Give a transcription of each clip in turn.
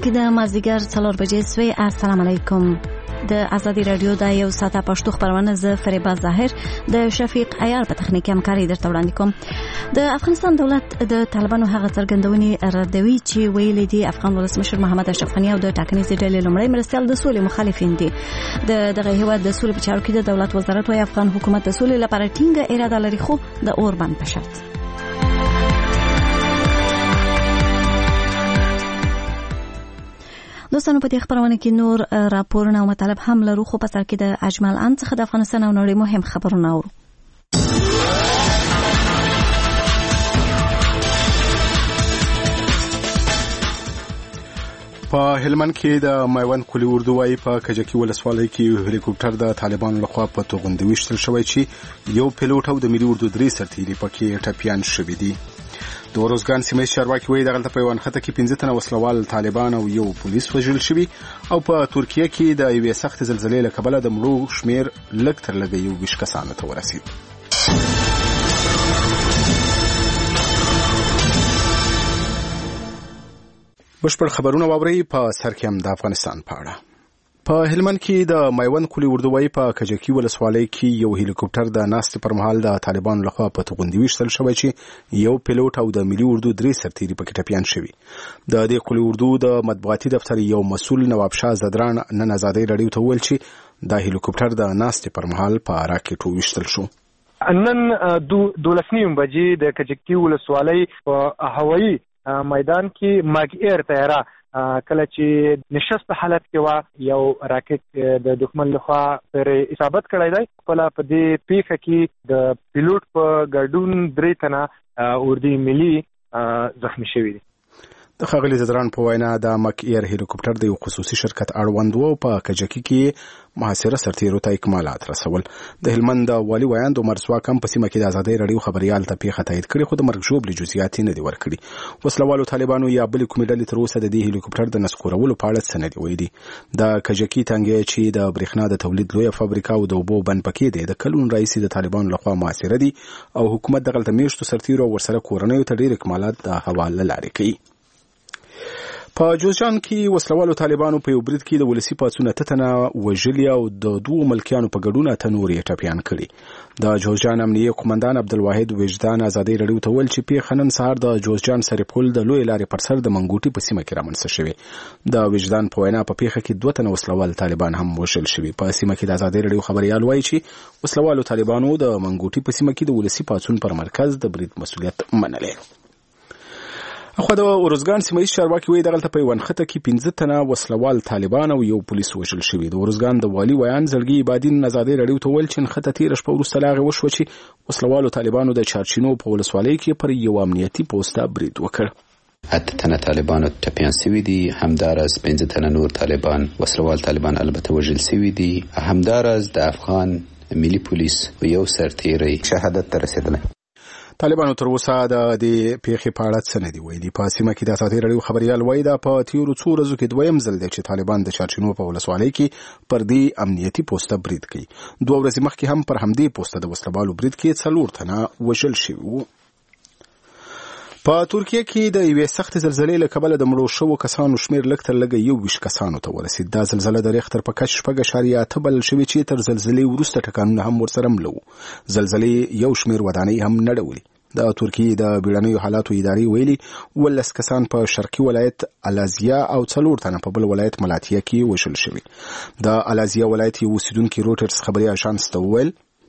اوریدونکو د مازدیګر 4 بجې سوي السلام علیکم. د ازادي رادیو د یو ساعته پښتو خبرونه ز فریبا ظاهر د شفیق عیار په تخنیک همکاري درته وړاندې کوم. د افغانستان دولت د طالبانو هغه څرګندونې ردوي چې ویلي دي افغان ولسمشر محمد اشرف غنی او د ټاکنیزې ډلې لومړی مرستیال د سولې مخالفین دي. دغه هیواد د سولې په چارو کې د دولت وزارت وايي افغان حکومت د سولې لپاره ټینګه اراده لري خو د اوربند په شرط. دوستانو په دې خبرونه کې نور راپورونه او مطالب هم لرو خو په سر کې د اجمل ان څخه د افغانستان او نړۍ مهم خبرونه اورو. په هلمند کې د میوند کلی اردووای په کجکی ولسوالۍ کې هلیکوپټر د طالبانو لخوا په توغندي وشتل شوی چې یو پیلوټ او د ملي اردو درې سرتیري پکې ټپيان شوي دي. د اروزګان سیمې چارواکي وایي دغلته په یوه نښته کې 15 تنه وسلوال طالبان او یو پولیس وژل شوي او په ترکیه کې د یوې سختې زلزلې له کبله د مړو شمیر لږ تر لږه 20 کسانو ته ورسید. بشپړ خبرونه واورئ. په سر کې هم د افغانستان په اړه. په هلمند کې د میوند کلی اردووای په کجکی ولسوالۍ کې یو هلیکوپټر د ناستې پر مهال د طالبانو لخوا په توغندي وشتل شوی چې یو پیلوټ او د ملي اردو درې سرتیري پکې ټپيان شوي. د دې کلی اردو د مطبوعاتي دفتر یو مسؤل نواب شاه زدران نن ازادي رادیو ته ویل چې د هلیکوپټر د ناستې پر مهال په راکټ وشتل شو. نن 12:30 بجې د کجکی ولسوالۍ په هوایي میدان کې ماګ ایر طیاره کله چې نشست حالت کې وا یو راکټ د دښمن لخوا پر اصابت کړی دی. خپل په دې پیښه کې د پیلوټ په ګډون 3 تنه اردي ملي زخمی شوي دي. د ښاغلي زدران په وینا د مک ایر هلیکوپټر د یو خصوصي شرکت اړوند و په کجکی کې محاصره سرتیرو ته اکمالات رسول. د هلمند والي ویاند عمر سواک هم په سیمه کې د ازادي رادیو خبريال ته پیښه تایید کړي خو د مرګ ژوبلې جزئیات نه دي ورکړي. وسلوالو طالبانو یا بل کومې ډلې تر اوسه د دې هلیکوپټر د نسکورولو په اړه څه نه دی ویلي. د کجکی تنګي چې د برېښنا د تولید لویه فابریکه او د اوبو بند پکې دی د کلون رئیس د طالبانو لخوا محاصره دي او حکومت دغلته میشتو سرتیرو ورسره کورنیو ته ډېر اکمالات د حواله لارې کوي. په جوزجان کې وسلوالو طالبانو په یو برید کې د ولسی پاڅون تتنه وژلي او د دوه ملکیانو په ګډون ته نور یې ټپيان کړي. د جوزجان امنیه قومندان عبدالواحد وجدان ازادي رادیو ته ویل چې په خنن سهار د جوزجان سرپل د لوی لارې پر سر د منګوټي په سیمه کې رامنځته شوی. د وجدان په وینا په پیښه کې 2 تنه وسلوال طالبان هم وژل شوي. په سیمه کې د ازادي رادیو خبريال وایي چې وسلوالو طالبانو د منګوټي په سیمه کې د ولسی پاڅون پر مرکز د برید مسؤلیت منلی. خو د اروزګان سیمه چارواکي وایي دغلته په یوه نښته کې 15 تنه وسلوال طالبان او یو پولیس وژل شوي. د اروزګان د والي ویان زړګي عبادین ازادي رادیو ته ویل چې نښته تېره شپه وروسته له هغې وشوه چې وسلوالو طالبانو د چارچینو په ولسوالۍ کې پر یو امنیتي پوسته برید وکړ. 8 تنه طالبانو ټپيان شوي دي. همداراز 15 تنه نور طالبان وسلوال طالبان البته وژل شوي دي. همداراز د افغان ملي پولیس یو سرتیری شهادت ته رسیدلی. طالبانو تر اوسه د دې پیښې په اړه څه نه دی ویلي. په سیمه کې د ازادي رادیو خبريال وایي دا په تیرو څو ورځو کې دویم ځل دی چې طالبان د چارچینو په ولسوالۍ کې پر دې امنیتي پوسته برید کوي. 2 ورځې مخکې هم پر همدې پوسته د وسلوالو برید کې 4 تنه وژل شوي وو. په ترکیه کې د یوې سختې زلزلې له کبله د مړو شوو کسانو شمیر لږ تر لږه 20 کسانو ته ورسید. دا زلزله د ریختر په کچ 4.8 بلل شوې چې تر زلزلې وروسته ټکانونه هم ورسره ملو. زلزلې یو شمیر ودانۍ هم نړولې. د ترکیه د بیړنیو حالاتو ادارې ویلي 12 کسان په شرقي ولایت الازیا او 4 تنه په بل ولایت ملاتیا کې وژل شوي. د الازیا ولایت یو اوسیدونکي روټرز خبري اژانس ته وویل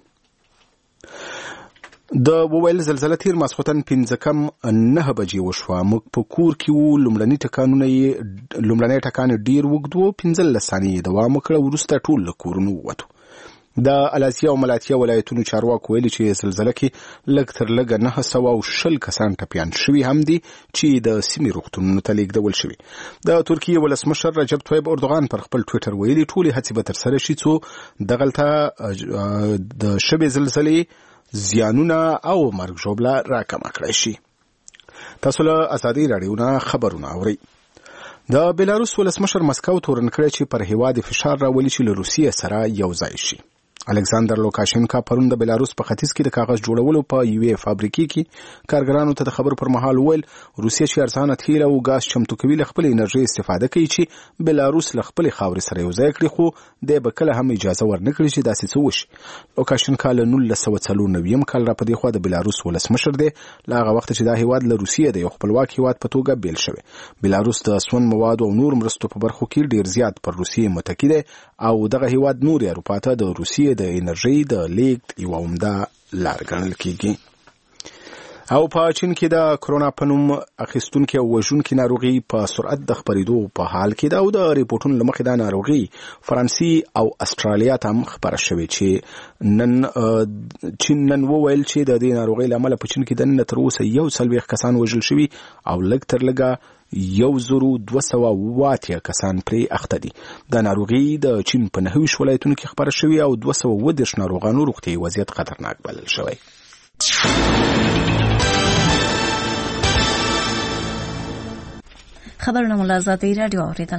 زلزله تیر ماسخوتن 5:09 بجې وشوه. موږ په کور کې وو. لومړنی ټکان ډیر وګد و. 15 ثانیې دوام وکړ. وروسته ټول له کورونو ووتو. د الازیا او ملاتیا ولایتونو چارواکو ویلي چې زلزله کې لږ تر لږه 920 کسان ټپيان شوي هم دي چې د سیمې روغتونونو ته لیږدول شوي. د ترکیه ولسمشر رجب طیب اردوغان پر خپل ټویټر ویلي ټولې هڅې به ترسره شي څو دغلته د شبې زلزلې زیانونه او مرګ ژوبله راکمه کړی شي. تاسو له ازادي رادیو نه خبرونه اورئ. د بلاروس ولسمشر مسکو تورن کړی چې پر هیواد فشار راولي چې له روسیې سره یو ځای شي. الکساندر لوکاشینکا پرون د بلاروس په ختیځ کې د کاغذ جوړولو په یوې فابریکې کې کارګرانو ته د خبرو پر مهال وویل روسیه چې ارزانه تیل او ګاز چمتو کوي له خپل انرژي استفاده کوي چې بلاروس له خپل خاورې سره یو ځای کړي خو د بکله هم اجازه ورنکړي چې داسې څه وشي. لوکاشینکا له 1994 کال را پدې خو د بلاروس ولسمشر دی له هغه وخت چې دا هیواد له روسیې د یو خپلواک هیواد په توګه بیل شوی. بلاروس د سون مواد او نور مرستو په برخو کې ډیر زیات پر روسیې متکی دی او دغه هیواد نور اروپا ته د روسیې د انرژي د لیږد یو عمده لار ګڼل کیږي. او په چین کې د کرونا په نوم اخیستونکو او وژونکو ناروغي په سرعت د خپرېدو په حال کې دا د ریپورتونو لمخې د ناروغي فرانسې او استرالیا ته هم خبره شوې چې چین نن وویل چې د دې ناروغي لامل په چین کې د نن تر اوسه 140 کسان وژل شوي او لږ تر لږه 1280 کسان پرې اخته دي. د ناروغي د چین په 9 ولایتونو کې خبره شوې او 210 ناروغانو روغتیايي وضعیت خطرناک بلل شوی. خبرونه ملازماتي رادیو اوریدل.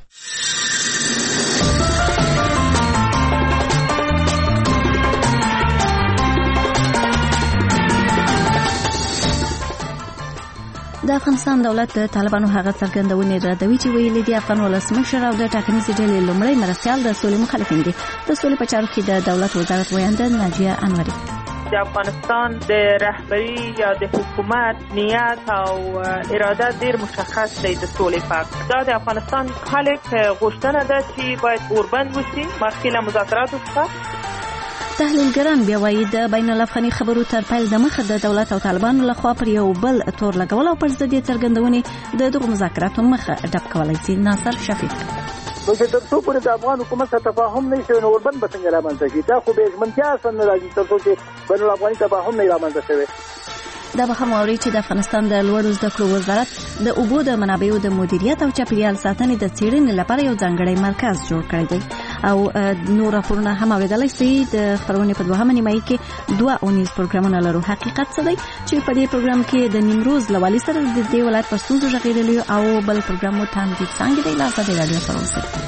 د افغانستان دولت د طالبانو هغه څرګندونې ردوي چې ویلي دي افغان ولسمشر او د ټاکنیزې ډلې لومړی مرستیال د سولې مخالفین دي. د سولې په چارو کې د دولت وزارت ویانده ناجیه انوري د افغانستان د رهبری یا د حکومت نیت او اراده ډیر مشخص دی د سولې په. دا د افغانستان خلک غوښتنه ده چې باید اوربند وشي مخکې له مذاکراتو څخه. تحلیلګران بیا وایي د بین الافغاني خبرو تر پیل د مخه د دولت او طالبانو لخوا پر یو بل تور لګول او پر ضد څرګندونې د دغو مذاکراتو مخه ډب کولای شي. ناصر شفیق نو چې تر څو پورې د افغان حکومت سره تفاهم نه شي نو اوربند به څنګه رامنځته شي؟ دا خو به ژمنتیا سره راځي تر څو چې بین الافغاني تفاهم نه رامنځته شي. دا به هم اوري چې د افغانستان د لوړو زده کړو وزارت د اوبو د منابعو د مدیریت او چاپیریال ساتنې د څېړنې لپاره یو ځانګړی مرکز جوړ کړی دی او نور راپورونه هم اوریدلای شئ. د خبرونې په 2 نیمایي کې 2 اونیز پروګرامونه لرو. حقیقت څه دی چې په دې پروګرام کې د نیمروز لوالي سره د دې ولایت په ستونزو غږیدلی او بل پروګرام مو تاندید څنګه دی لاسه د رادیو سره اوسئ.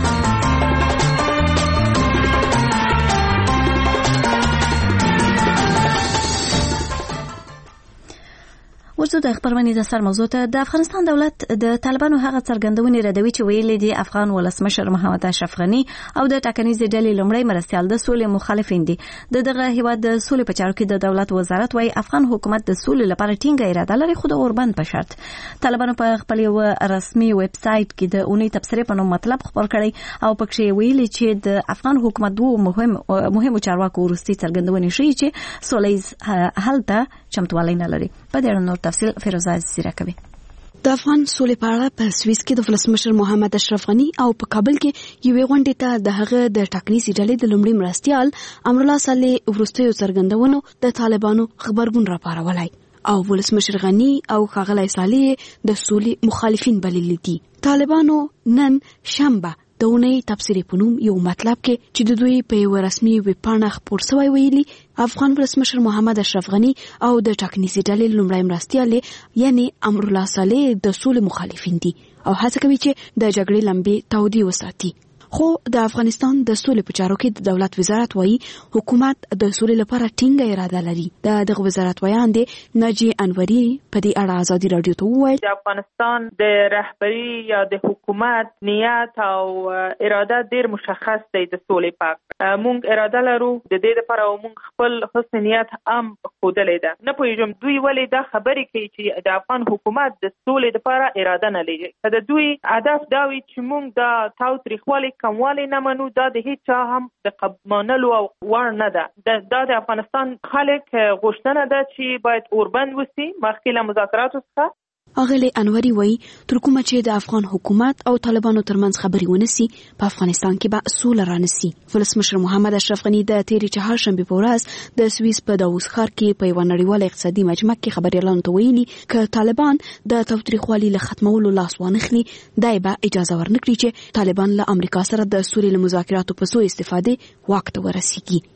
ورته د خبرونې د سر موضوع ته د افغانستان دولت د طالبانو هغه څرګندونې ردوي چې ویلي دي افغان ولسمشر محمد اشرف غنی او د ټاکنیزې ډلې لومړی مرستیال د سولې مخالفین دي. دغه هیواد د سولې په چارو کې د دولت وزارت وايي افغان حکومت د سولې لپاره ټینګه اراده لري خو د اوربند په شرط. طالبانو په خپل یو رسمي ویب سټ کې د اونۍ تبصرې په نوم مطلب خبر کړی او پکې ویلي چې د افغان حکومت دوه مهمو چارواکو وروستي څرګندونې شي چې سولې حل ته چمتووالی نه لري. په دې اړه نور تفصیل فیروزه زیره کوي. د افغان سولې په اړه په سویس کې د ولسمشر محمد اشرف غنی او په کابل کې یوې غونډې ته د هغه د ټاکنیزې ډلې د لومړي مرستیال امرالله صالح وروستیو څرګندونو د طالبانو خبرګون راپارولای او ولسمشر غنی او ښاغلی صالح د سولې مخالفین بللي دي. طالبانو نن شنبه د اونۍ تبصرې په نوم یو مطلب کې چې د دوی په یو رسمي ویب پاڼه خپور شوی ویلي افغان ولسمشر محمد اشرف غنی او د ټاکنیزې ډلې لومړی مرستیال یعنی امرالله صالح د سولې مخالفین دي او هڅه کوي چې د جګړې لمبې تودې وساتي. خو د افغانستان د سولې په چارو کې د دولت وزارت وايي حکومت د سولې لپاره ټینګه اراده لري. دغه وزارت ویاندې ناجیه انوري په دې اړه ازادي رادیو ته وویل د افغانستان د رهبری یا د حکومت نیت او اراده ډیر مشخص دی د سولې په. مونږ اراده لرو د دې لپاره او مونږ خپل حسن نیت هم ښودلې ده. نه پوهیږم دوی ولې دا خبرې کوي چې د افغان حکومت د سولې لپاره اراده نه لري. د دوی هدف دا وي چې مونږ د تاوتریخوالي کموالی نه منو. دا د هیڅ چا هم د منلو او وړ نه ده. دا د افغانستان خلک غوښتنه ده چې باید اوربند وشي مخکې له مذاکراتو څخه. اغلی انوری وای تر کومه چې د افغان حکومت او طالبانو ترمنځ خبري ونسي په افغانستان کې به سوله رانسي. ولسمشر محمد اشرف غنی د تیرې چهارشنبه په ورځ د سویس په داووس ښار کې په یو نړیوال اقتصادي مجمع کې خبريالانو ته ویلي ک طالبان د تاوتریخوالي له ختمولو لاس وانخلي دای به اجازه ورنکړي چې طالبان له امریکا سره د سولې مذاکراتو په سو استفاده وخت ورسیږي.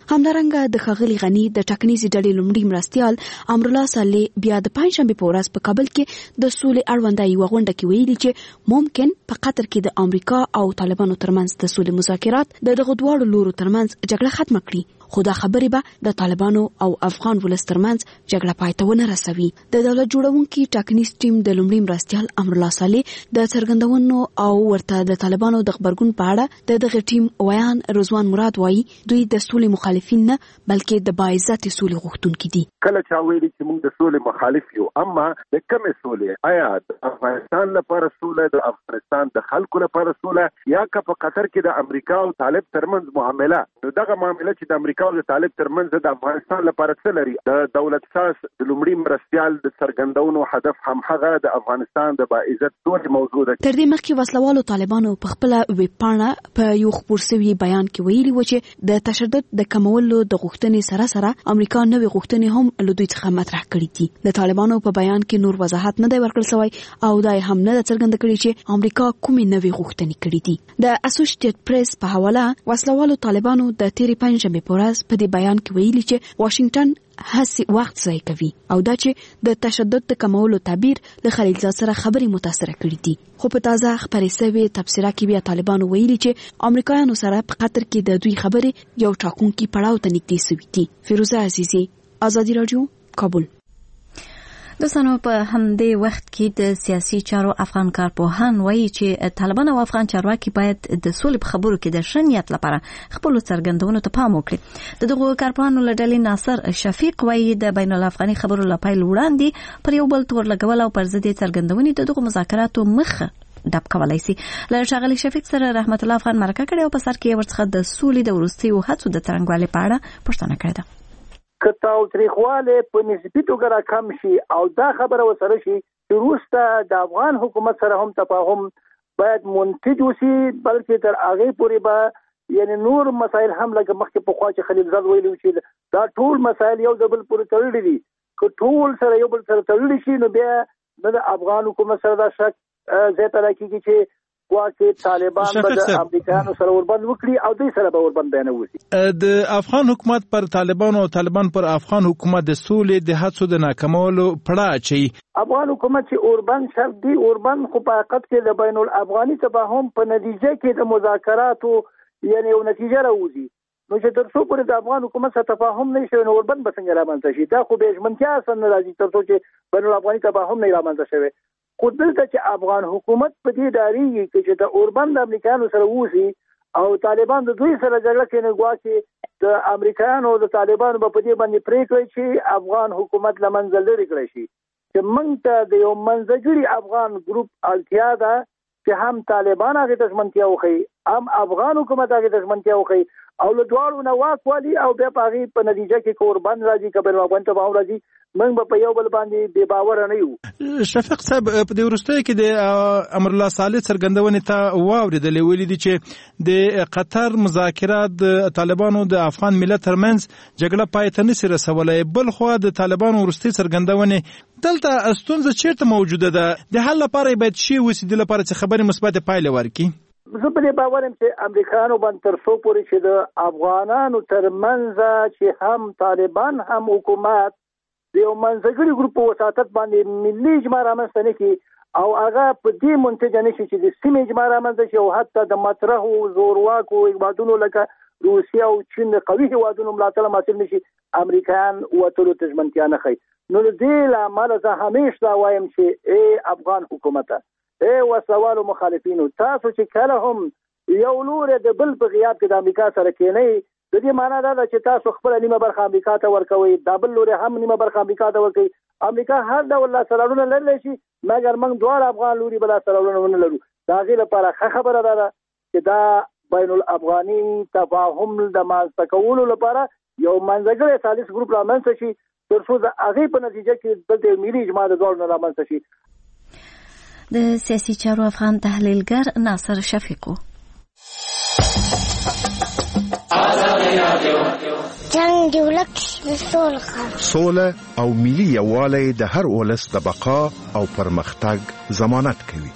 همدارنګه د ښاغلي غني د ټاکنیزې ډلې لومړي مرستیال امرالله صالح بیا د پنځشنبې په ورځ په کابل کې د سولې اړونده یوه غونډه کې ویلي چې ممکن په قطر کې د امریکا او طالبانو ترمنځ د سولې مذاکرات د دغه دواړو لورو ترمنځ جګړه ختمه کړي، خو دا خبرې به د طالبانو او افغان ولس ترمنځ جګړه پای ته ونه رسوي. د دولت جوړونکي ټاکنیز ټیم د لومړي مرستیال امرالله صالح د څرګندونو او ورته د طالبانو د خبرګون په اړه د دغه ټیم ویان رضوان مراد وایي دوی د سولې مخالفین نه بلکې د باعزت سولې غوښتونکي دي. کله چې ویلي چې موږ د سولې مخالف یو، اما د کومې سولې؟ آیا د افغانستان لپاره سوله، د افغانستان د خلکو لپاره سوله، یا که په قطر کې د امریکا او طالب ترمنځ معامله؟ نو دغه معامله چې د امریکا او د طالب ترمنځ د افغانستان لپاره څه لري؟ د دولت ساز د لومړي مرستیال د څرګندونو هدف هم هغه د افغانستان د باعزت سولې موضوع ده. تر دې مخکې وسلوالو طالبانو په خپل ویب پاڼه په یو خپور شوی بیان کې ویلي و چې د تشدد د کمولو د غوښتنې سره سره امریکا نوې غوښتنې هم له دوی څخه مطرح کړې دي. د طالبانو په بیان کې نور وضاحت نه دی ورکړل شوی او دا هم نه څرګنده کړي چې امریکا کومې نوې غوښتنې کړې دي. د اسوسییټډ پریس په حواله وسلوالو طالبانو د تیرې پنځمې په ورځ په دې بیان کې ویلي چې واشنگټن هڅې وخت ضایع کوي او دا چې د تشدد د کمولو تعبیر له خلیلزاد سره خبرې متاثره کړې دي. خو په تازه خبرې شوې تبصره کې بیا طالبانو ویلي چې امریکایانو سره په قطر کې د دوی خبرې یو ټاکونکي پړاو ته نږدې شوې دي. فیروزه عزیزی، آزادي رادیو، کابل. دوستانو په همدې وخت کې د سیاسي چارو افغان کارپوهان وایي چې طالبان او افغان چارواکي باید د سولې په خبرو کې د ښه نیت لپاره خپل څرګندونو ته پام وکړي. د دغو کارپوهانو له ډلې ناصر شفیق وایي د بین الافغاني خبرو لپاره وړاندې پر یو بل تور لګول او پر ضد څرګندونې د دغو مذاکراتو مخه ډب کولای شي. له ښاغلي شفیق سره رحمت الله افغان مرکه کړې او په سر کې ورڅخه د سولې د وروستیو هڅو د څرنګوالي په اړه پوښتنه کړې ده. که تاوتریخواله په نسبی توګه راکم شي او دا خبره وسره شي چې وروسته د افغان حکومت سره هم تفاهم باید منتج وشي، بلکې تر هغه پورې به یعنی نور مسایل هم لکه مخکې په خوا چې خلیلزاد ویلي چې دا ټول مسایل یو د بل پورې تړلي دي. که ټول سره یو بل سره تړلي شي نو بیا د افغان حکومت سره دا شک زیاته راکېږي چې واکه طالبان به د امریکایانو سره وربند وکړي او دوی سره به وربند بیان وکړي. د افغان حکومت پر طالبان او طالبان پر افغان حکومت د سولې د هڅو د ناکامولو پړه اچي. افغان حکومت چې اوربند شرط دی، اوربند خو په حقیقت کې د بین الافغاني تفاهم په نتیجه کې د مذاکراتو یعنی یو نتیجه راوځي. نو چې تر څو پورې د افغان حکومت سره تفاهم نه شي نو اوربند به څنګه رامنځته شي؟ دا خو به ژمنتیا اصلا نه راځي تر څو چې بین الافغاني تفاهم نه رامنځته شي. خو دلته چې افغان حکومت په دې ډاریږي چې د اوربند امریکایانو سره ووسي او طالبان د دوی سره جګړه کوي، نو ګواکې د امریکایانو او د طالبانو په دې باندې پریکړه چې افغان حکومت له منځه لرې کړی شي. چې موږ ته د یو منځګړي افغان ګروپ اړتیا ده چې هم طالبان هغه ته ژمنتیا وښيي، هم افغان حکومت هغه ته ژمنتیا وښيي او له دواړو نه واک والي او بیا په هغې په نتیجه کې که اوربند راځي که بین الافغاني تفاهم راځي موږ به په یو بل باندې بې باوره نه یو. شفیق صاحب په دې وروستیو کې د امرالله صالح څرګندونې ته واورېدلې، ویلي دي چې د قطر مذاکرات د طالبانو د افغان ملت ترمنځ جګړه پای ته نشي رسولی. بل خو د طالبانو وروستۍ څرګندونې دلته ستونزه چیرته موجوده ده؟ د حل لپاره باید شی وسي د لپاره چې خبرې مثبت پایله ورکړي. زه په دې باور یم چې امریکایانو باندې تر څو پورې چې د افغانانو ترمنځ چې هم طالبان هم حکومت د یو منځګړي ګروپ په وساطت باندې ملي اجماع رامنځته نه کړي او هغه په دې منتج نه شي چې د سیمې اجماع رامنځته شي او حتی د مطرحو زورواکو هیوادونو لکه روسیه او چین د قوي هیوادونو ملاتړ حاصل نشي، امریکایان وتلو ته ژمنتیا نه ښیي. نو د دې له امله زه همیشه دا وایم چې ای افغان حکومته، ای وسلوالو مخالفینو، تاسو چې کله هم یو لوري د بل په غیاب کې د امریکا سره کېنئ، د دې معنا دا ده چې تاسو خپل نیمه برخه امریکا ته ورکوئ، دا بل لوري هم نیمه برخه امریکا ته ورکوي. امریکا هر ډول لاسته لرلی شي مګر موږ دواړه افغان لوري به لاسته ونه لرو. د هغې لپاره ښه خبره ده چې دا بین الافغاني تفاهم د مازته کولو لپاره یو منځګړی ثالث ګروپ رامنځته شي تر څو د هغې په نتیجه کې دلته ملي اجماع د دواړو نه رامنځته شي. د سیاسي چارو افغان تحلیلګر ناصر شفیق. جنگ دی ولک د سوله او ملي یووالی د هر ولس د بقا او پرمختګ ضمانت کوي.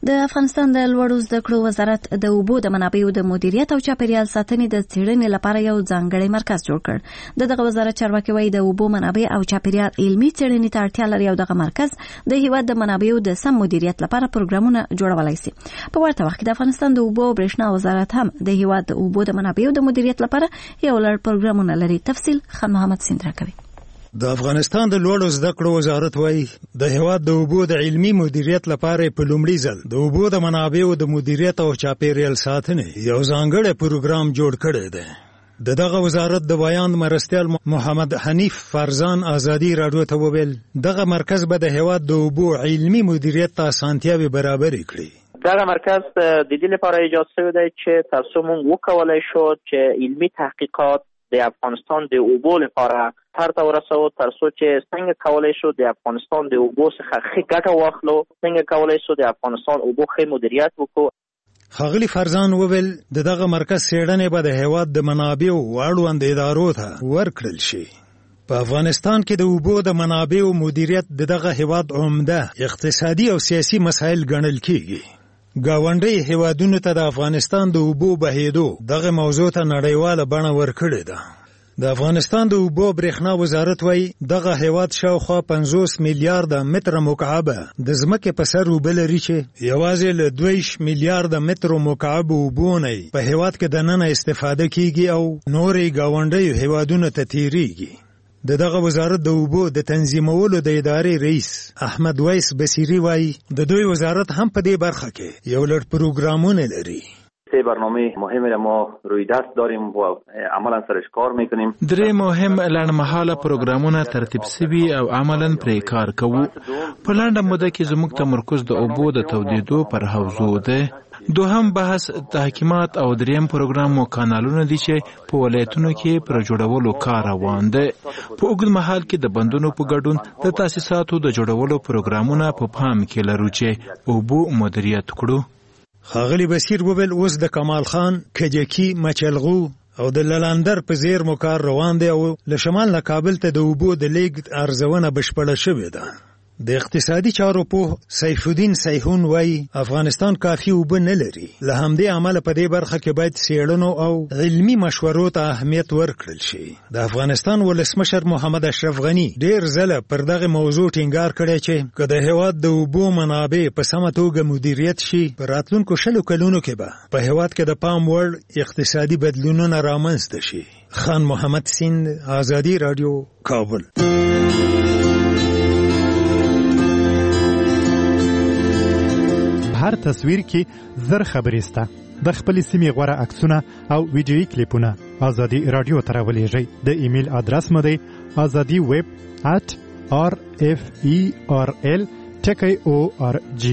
د افغانستان د لوړو زده کړو وزارت د اوبو د منابعو د مدیریت او چاپیریال ساتنې د څېړنې لپاره یو ځانګړی مرکز جوړ کړ. دغه وزارت چارواکي وایي د اوبو منابع او چاپیریال علمي څېړنې ته اړتیا لري او دغه مرکز د هیواد د منابعو د سم مدیریت لپاره پروګرامونه جوړولای شي. په ورته وخت کې د افغانستان د اوبو او برېښنا وزارت هم د هیواد د اوبو د منابعو د مدیریت لپاره یو لړ پروګرامونه لري. تفصیل خان محمد سیندرا کوي. د افغانستان د لوړو زده کړو وزارت وایي د هیواد د اوبو د علمي مدیریت لپاره په لومړي ځل د اوبو د منابعو د مدیریت او چاپیریال ساتنې یو ځانګړی پروګرام جوړ کړی دی. دغه وزارت د بیان مرستیال محمد حنیف فرزان ازادي راډیو ته وویل دغه مرکز به د هیواد د اوبو علمي مدیریت ته اسانتیاوې برابرې کړي. دغه مرکز د دې لپاره ایجاد شوی دی چې تاسو موږ وکولای شو چې علمي تحقیقات د افغانستان د اوبو لپاره هر ته ورسو تر څو چې څنګه کولای شو د افغانستان د اوبو څخه ښه ګټه واخلو، څنګه کولای شو د افغانستان اوبو ښه مدیریت وکړو. ښاغلي فرزان وویل دغه مرکز څېړنې به د هیواد د منابعو اړوند ادارو ته ورکړل شي. په افغانستان کې د اوبو د منابعو مدیریت دغه هیواد عمده اقتصادي او سیاسي مسایل ګڼل کیږي. ګاونډي هیوادونو ته د افغانستان د اوبو بهیدو دغه موضوع ته نړیواله بڼه ورکړې ده. د افغانستان د اوبو برېښنا وزارت وایي دغه هیواد شاوخوا 50 میلیارډ متره مکعب د ځمکې په سر اوبه لري چې یوازې له 2 میلیارډ متره مکعب اوبو نه په هیواد کې دننه استفاده کیږي او نورې ګاونډي هیوادونو ته تیریږي. دغه وزارت د اوبو د تنظیمولو د ادارې رئیس احمد ویس بصیری وایي د دوی وزارت هم په دې برخه کې یو لړ پروګرامونه لري. سه برنامه مهمه ما روی دست داریم و عملا سرش کار میکنیم. درې مهم لنډمهاله پروګرامونه ترتیب شوي او عملا پرې کار کوو. په لنډه موده کې زموږ تمرکز د اوبو د تودیدو پر حوزو ده. دوهم بحث تحکیمات او دریم پروګرام مو کانالونه دي چې په ولایتونو کې پر جوړولو کار روان دی. په اوږد مهال کې د بندونو په ګډون د تاسیساتو د جوړولو پروګرامونه په پام کې لرو چې اوبو مدیریت کړو. ښاغلي بصیر وویل اوس د کمال خان، کجکي، مچلغو او د للاندر په زیرمو کار روان دی او له شمال نه کابل ته د اوبو د لیږد ارزونه بشپړه شوې ده. د اقتصادي چارو په سیف الدین سیحون وایي افغانستان کافي اوبه نه لري. له همدې امله په دې برخه کې باید څېړنو او علمي مشورو ته اهمیت ورکړل شي. د افغانستان ولسمشر محمد اشرف غني ډېر ځله پر دغه موضوع ټینګار کړی چې که د هیواد د اوبو منابع په سمه توګه مدیریت شي په راتلونکو 20 کلونو کې به په هیواد کې د پام وړ اقتصادي بدلونونه رامنځته شي. خان محمد سیند، ازادي راډیو، کابل. هر تصویر کې زر خبرې سته. د خپلې سیمې غوره عکسونه او ویډیویي کلیپونه ازادي راډیو ته راولېږئ. د ایمیل ادرس مو دی azadi@rferl.org.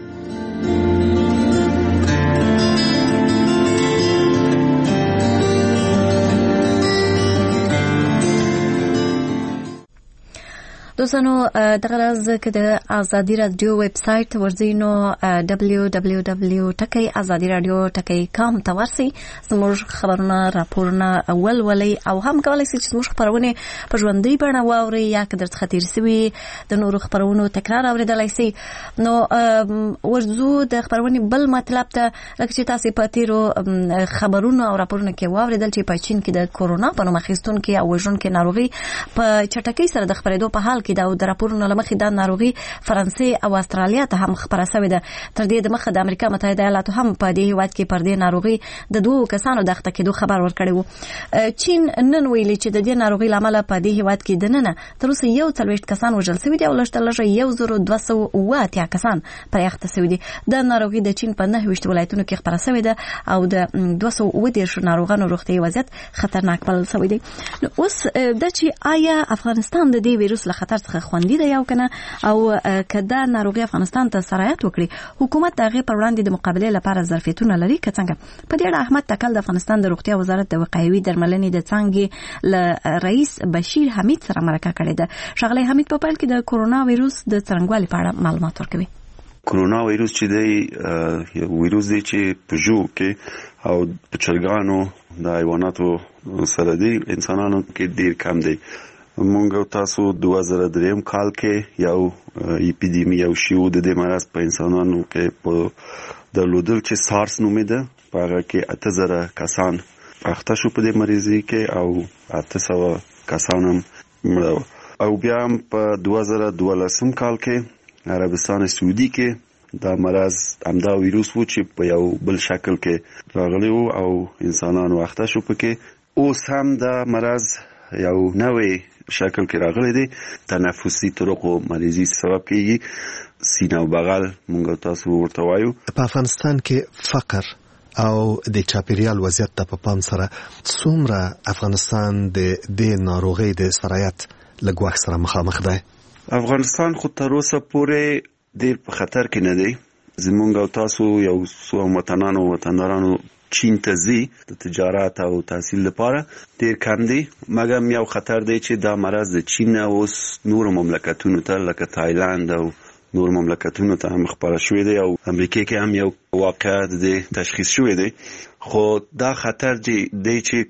دوستانو دغه راز که د ازادي رادیو ویب سایت ورځئ نو www.azadiradio.com ته ورسئ. زموږ خبرونه، راپورونه ولولئ او هم کولی شئ چې زموږ خپرونې په ژوندۍ بڼه واورئ یا که درڅخه تېر شوي د نورو خپرونو تکرار اورېدلی شئ. نو ورځو د خپرونې بل مطلب ته لکه چې تاسې په تېرو خبرونو او راپورونو کې واورېدل چې په چین کې د کورونا په نوم اخیستونکې او وژونکې ناروغي په چټکۍ سره د خپرېدو په حال کې د راپورونو له مخې دا ناروغي فرانسې او استرالیا ته هم خپره شوې ده. تر دې د مخه د امریکا متحده ایالاتو هم په دې هیواد کې پر دې ناروغي د 2 کسانو د اخته کېدو خبر ورکړی و. چین نن ویلي چې د دې ناروغي له امله په دې هیواد کې دننه تر اوسه 41 کسان وژل شوي دي او لږ تر لږه 1280 کسان پرې اخته شوي دي. د ناروغي د چین په 29 ولایتونو کې خپره شوې ده او د 230 ناروغانو روغتیايي وضعیت خطرناک بلل شوی دی. نو اوس د چې آیا افغانستان د دې ویروس له خطر څخه خوندي دی او کنه، او کدا ناروغي افغانستان ته سرایت وکړي حکومت دغه پر وړاندې د مقابله لپاره ظرفیتونه لري که څنګه؟ په دې اړه احمد تکل د افغانستان د روغتیا وزارت د وقایوي درملنې د څانګې له رئیس بشیر حمید سره مرکه کړې ده. ښاغلی حمید په پیل کې د کورونا ویروس د څرنګوالي په اړه معلومات ورکوي. کورونا ویروس چې دی ویروس دی چې په ژو کې او په چرګانو د حیواناتو سره دی، انسانانو کې ډیر کم دی. مونږ تاسو 2003 کال کې یو اپیډیمي او شیو د دې مرض په انسانانو کې په درلودل چې سارس نومېده. په هغه کې 8000 کسان اخته شو په دې مریضي کې او 800 کسان هم مړه. او بیا هم په 2012 کال کې عربستان سعودي کې دا مرض همدا ویروس و چې په یو بل شکل کې راغلی و او انسانان اخته شو پکې. اوس هم دا مرض یو نوې شکل کې راغلی دی. تنفسي طرقو مریضي سبب کېږي. سینه او بغل مونږ تاسو ورته وایو. په افغانستان کې فقر او د چاپیریال وضعیت ته په پام سره څومره افغانستان د دې ناروغۍ د سرایت له ګواښ سره مخامخ دی؟ افغانستان خو تر اوسه پورې ډېر په خطر کې نه دی. زمونږ او تاسو یو څو وطندارانو چین ته ځي د تجارت او تحصیل لپاره ډېر کم دی. مګر یو خطر دی چې دا مرض د چین اوس نور مملکتونو ته لکه تایلند او نور مملکتونو ته هم خپاره شوی دی او امریکا کې هم یو واقع د تشخیص شوی دی. خو دا خطر دی چې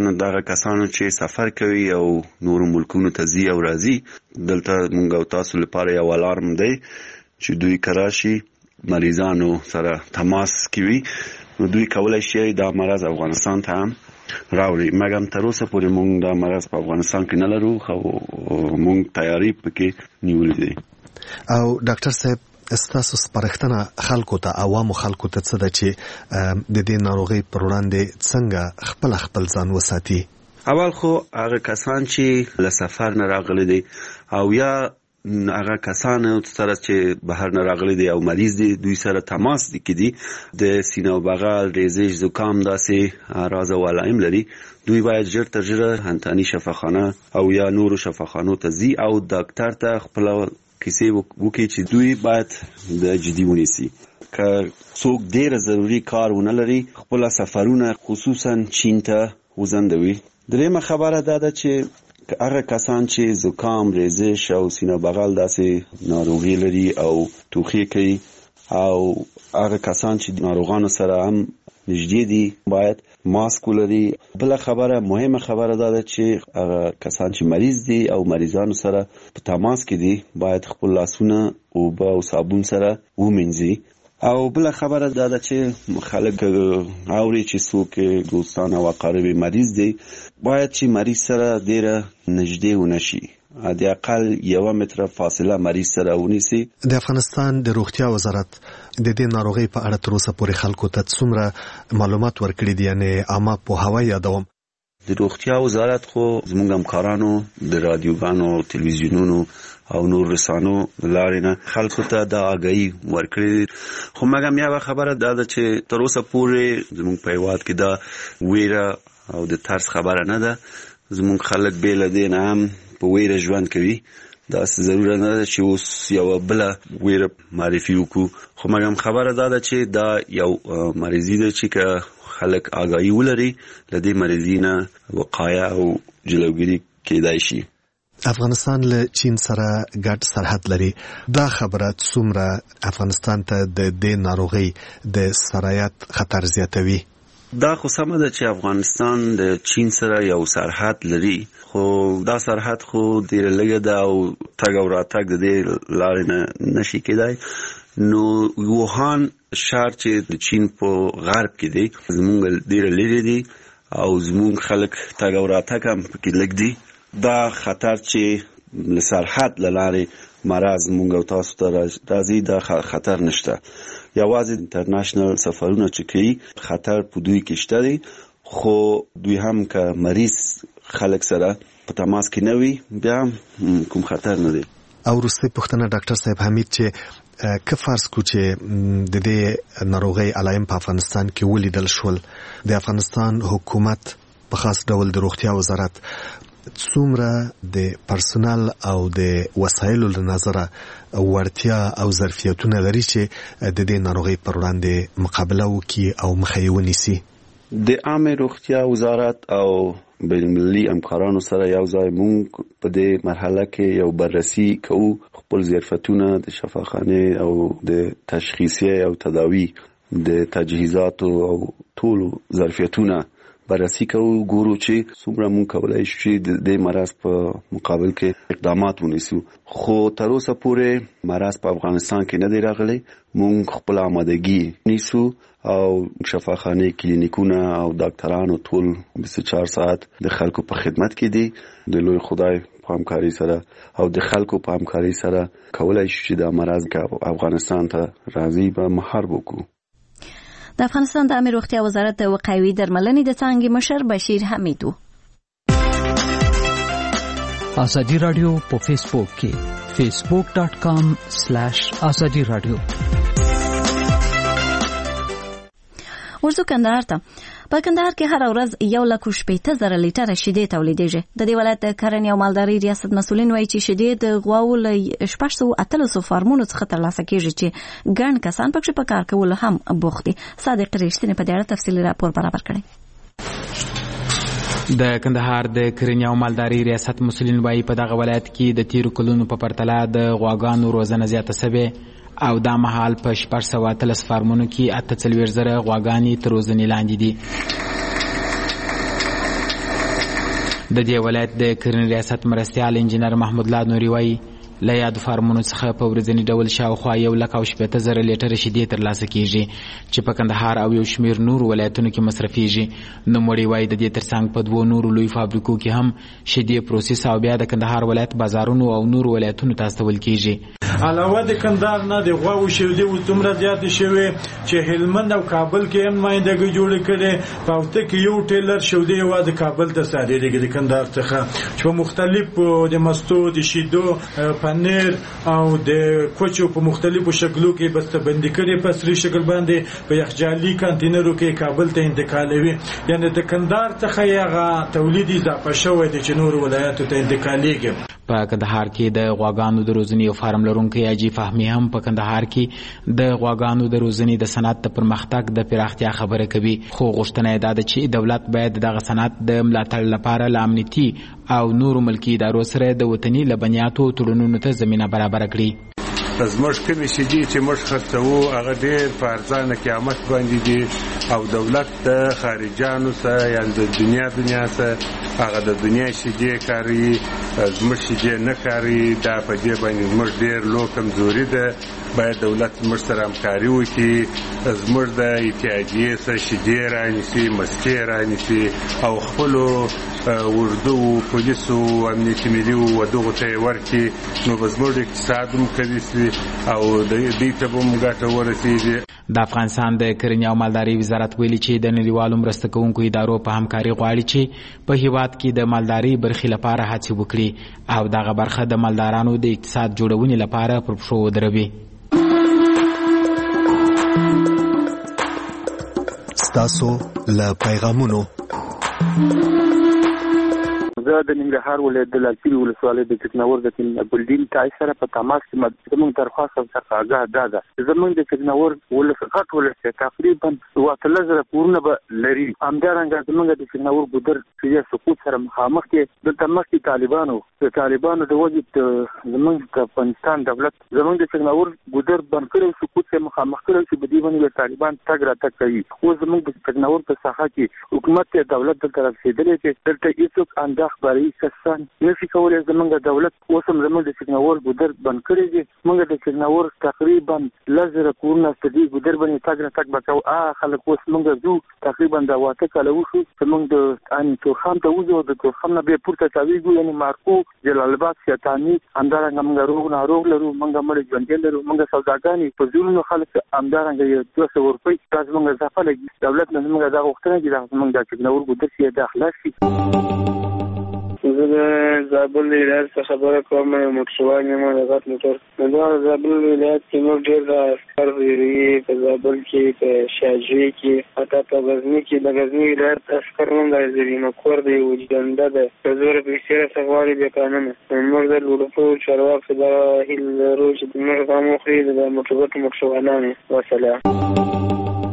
کسانو چې سفر کوي او نور ملکونو ته ځي او راځي دلته مونږ او تاسو لپاره یو الارم دی چې دوی کراشي مریضانو سره تماس کوي نو دوی کولای شي دا مرض افغانستان ته هم راوړي. مګر تر اوسه پورې مونږ دا مرض په افغانستان کې نه لرو خو مونږ تیاری پکې نیولې دي. او ډاکټر صاحب استاسو سپارښتنه خلکو ته عوامو خلکو ته څه ده چې د دې ناروغۍ پر وړاندې څنګه خپل ځان وساتي؟ اول خو هغه کسان چې له سفر نه راغلي دي او یا هغه کسان سره چې بهر نه راغلي دي او مریض دي دوی سره تماس دي د سینه او بغل ریزش زکام داسې اعراض او علائم لري دوی باید ژر تر ژره هنتانی شفاخانه او یا نورو شفاخانو ته ځي او ډاکټر ته خپل کیسې وکړي چې دوی باید د جدي ونیسي. که څوک ډېر ضروري کار ونه لري خپل سفرونه خصوصا چین ته وځندوي. درېمه خبره دا ده چې هغه کسان چې زکام ریزش او سینه بغل داسې ناروغي لري او ټوخی کوي او هغه کسان چې ناروغانو سره هم نږدې دي باید ماسک ولري. بل خبره مهمه خبره ده چې هغه کسان چې مریض دي او مریضانو سره په تماس کې دي باید خپل لاسونه اوبه او صابون سره ومینځي. او بل خبره ده چې خلک اوري چې څوک دوستان او اقارب مریض دي باید چې مریض سره ډیره نږدې ونشي. د اقل 1 متر فاصله مریض سره ونیسي. د افغانستان د روغتیا وزارت د دې ناروغۍ په اړه تر اوسه پورې خلکو ته څومره معلومات ورکړي دي؟ یعنی عامه پوهاوی یادوم. د روغتیا وزارت خو زموږ همکارانو د رادیوګانو تلویزیونونو او نور رسانو لارې نه خلکو ته د آگاهی ورکړي. خو مګر یو خبره دا ده چې تر اوسه پورې زموږ په هیواد کې دا ویره او د ترس خبره نه ده. زموږ خلک بیل دي نه هم په ویره ژوند کوي. دا ضرورت نه ده چې اوس یو بل ویره معرفي وکړو. خو مګر خبره دا ده چې دا یو مریضي ده چې خلک آگاهی ولري له دې مریضي نه وقایه او جلوګیری کېدای شي. افغانستان له چین سره ګډ سرحد لري. دا خبره څومره افغانستان ته د دې ناروغۍ د سرایت خطر زیاتوي؟ دا خو سمه ده چې افغانستان د چین سره یو سرحد لري خو دا سرحد خو ډېره لږه ده او تګ او راتګ د دې لارې نه نشي کېدای. نو ووهان ښار چې د چین په غرب کې دی زمونږ ډېره لرې دی او زمونږ خلک تګ او راتګ هم پکې لږ دی. دا خطر چې له سرحد له لارې مرض مونږ او تاسو ته راځي دا خطر نشته. یوازې انټرنیشنل سفرونه چې کوي خطر په دوی کې شته دی خو دوی هم که مریض خلک سره په تماس کې نه وي بیا کوم خطر نه دی. او وروستۍ پوښتنه ډاکټر صاحب حمید چې که فرض کو چې د دې ناروغۍ علایم په افغانستان کې ولیدل شول د افغانستان حکومت په خاص ډول د روغتیا وزارت څومره د پرسونل او د وسایلو له نظره وړتیا او ظرفیتونه لري چې د دې ناروغۍ پر وړاندې مقابله وکړي او مخه یې ونیسي؟ د عامه روغتیا وزارت او بین المللي همکارانو سره یو ځای مونږ په دې مرحله کې یو بررسي کوو خپل ظرفیتونه د شفاخانه او د تشخیصي او تداوی د تجهیزات او ټول ظرفیتونه بررسي کوو ګورو چې څومره مونږ کولای شو چې د مرض په مقابل کې اقدامات ونیسو. خو تر اوسه پورې مرض په افغانستان کې نه دی راغلی. مونږ خپل آمادګي نیسو او شفاخانه کلینیکونه او ډاکټرانو ټول 24 ساعت د خلکو په خدمت کې دي. د لوی خدای په همکاري سره او د خلکو په همکاري سره کولای شو چې د مرض افغانستان ته راځي به مهار وکړو. د افغانستان د عامه روغتیا وزارت د وقایوي درملنې د څانګې مشر بشیر حمیدو ازادي رادیو په فیسبوک کې facebook.com/ازادي رادیو. ورځو کندهار ته. په کندهار کې هر ورځ 1,80,000 لیټره شیدې تولیدېږي. د دې ولایت د کرنې او مالدارۍ ریاست مسؤلین وایي چې شیدې د غواوو له 600 فارمونو څخه ترلاسه کېږي چې ګڼ کسان پکې په کار کولو هم بوخت دي. صادق رښتینی په دې اړه تفصیلي راپور برابر کړی. د کندهار د کرنې او مالدارۍ ریاست مسؤلین وایي په دغه ولایت کې د تیرو کلونو په پرتله د غواګانو روزنه زیاته شوې او دا مهال په 613 فارمونو کې 48,000 غواګانې تر روزنې لاندې دي. د دې ولایت د کرنې ریاست مرستیال انجینر محمود الله نوري وایي له یادو فارمونو څخه په ورځني ډول شاوخوا 1,80,000 لیټره شیدې ترلاسه کیږي چې په کندهار او یو شمېر نورو ولایتونو کې مصرفیږي. نوموړي وایي د دې ترڅنګ په 2 نورو لوی فابریکو کې هم شیدې پروسس او بیا د کندهار ولایت بازارونو او نورو ولایتونو ته استول کیږي. علاوه د کندهار نه د غواو شیدې دومره زیاتې شوې چې هلمند او کابل کې هم نمائندګي جوړ کړي. پاوته کې یو ټیلر شیدې و د کابل ته صادرېږي د کندهار څخه چې مختلفو د مستو د شیدو پنیر او د کوچو په مختلفو شکلو کې بسته‌بندي کړي په سری شکل باندې په یخچالي کانټینرو کې کابل ته انتقالوي. یعنی د کندهار څخه یغه تولید اضافه شوی دی چې نور ولایتو ته انتقالېږي. په کندهار کې د غواګانو د روزنې او فارم لرونکي اجي فهمي هم په کندهار کې د غواګانو د روزنې د صنعت د پرمختګ د پراختیا خبره کوي. خو غوښتنه یې ده چې دولت باید دغه صنعت د ملاتړ لپاره له امنیتي او نورو ملکي ادارو سره د وطني لبنیاتو تړونونو ته زمینه برابر کړي. زموږ کومې شیدې چې موږ خرڅوو هغه ډېر په ارزانه قیمت باندې دي او دولت د خارجانو سره یا د دنیا سره هغه د دنیا شیدې کاروي، زموږ شیدې نه کاروي. دا په دې باندې زموږ ډېر لو کمزوري ده. باید دولت موږ سره همکاري وکړي، زموږ د اتحادیې سره شیدې رانیسي، مستې رانیسي او خپلو اردو پولیسو امنیتي ملي ودغو ته یې ورکړي. نو به زموږ اقتصاد هم قوي شي او دوی ته به هم ګټه ورسېږي. د افغانستان د کرنې او مالدارۍ وزارت ویلي چې د نړیوالو مرسته کوونکو ادارو په همکاري غواړي چې په هیواد کې د مالدارۍ برخې لپاره هڅې وکړي او دغه برخه د مالدارانو د اقتصاد جوړونې لپاره پر پښو ودروي. ستاسو له پیغامونو زه د ننګرهار ولایت د لالپورې ولسوالۍ د ټکناور د بلډین تای سره په تماس کې زموږ درخواست څخه آګاه ده زموږ د ټکناور ولسغټ ولسه تقریبا 3000 کورونه به لري. همدارنګه زموږ د ټکناور ګودر چې سقوط سره مخامخ کې د تماس طالبانو د وجه زموږ د افغانستان دولت زموږ د ټکناور ګودر بند کړی سقوط سره مخامخ کړی چې بدی باندې طالبان تګ را تک کوي. خو زموږ د ټکناور په ساحه کې حکومت ته دولت د طرف رسیدلې چې دلته هیڅوک انداز برای کسان نشي کولای زموږ د دولت اوسم زموږ د ټکناور ګودر بند کړی دي. موږ د ټکناور تقریبا 1000 کورونه ستدي ګودر باندې تګ را تک بچو خلک اوس موږ جو تقریبا دا واته کله وشو چې موږ د ان تورخم ته وځو د تورخم نه به پورته تاویږو یعنی مارکو جلال آباد شیطانی همدارنګه موږ روغ لرو موږ مړ ژوند لرو موږ سوداګانی په ځینو خلک همدارنګه 200 روپۍ تاسو موږ ځفه لګي دولت نه موږ دا غوښتنه دي موږ د ټکناور ګودر شي د اخلاصي. زه د زابل ولایت څخه خبره کوم. موټروان یم د غټ موټر د زابل ولایت کې نور ډېر د عسکر ویری په زابل کې په شاجوی کې حتی په غزنی کې د غزنی ولایت عسکر هم راځي. نو کور دی وجدانده ده په زور پیسې سغواړي به قانون موږ د لوړو چارواکو د هیل روز د موږ قامو خرید د موټروانانو وسله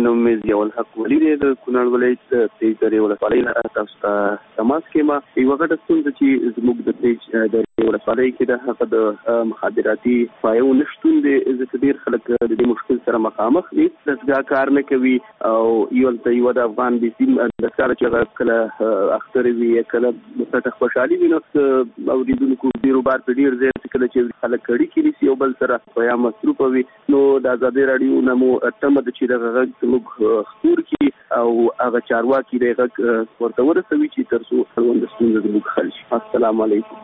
نو مې ضیاء الحق ولی د کونړ ولایت د تیج درې ولسوالۍ نه تاسو ته تماس کوم. یو وخت څنګه چې زموږ د تیج درې ولسوالۍ کې د هغه د مخابراتي پایو نشټون د ډېر خلک د دې مشکل سره مخامخ دي. دستګاه کار نه کوي او یو د افغان بي سي د کار چې کله اختر وي کله مستقه خوشحالي وي نو اوریدونکو ډیرو بار په ډیر ځای کې کله چې خلک کړي کړي یو بل سره یا مصروف وي نو د آزادي رادیو نمو تمه د چې دغه زموږ خبر کی او هغه چارواکي دغه ورته ورسوي چې ترڅو خلک ستونزې زموږ حل شي. السلام علیکم.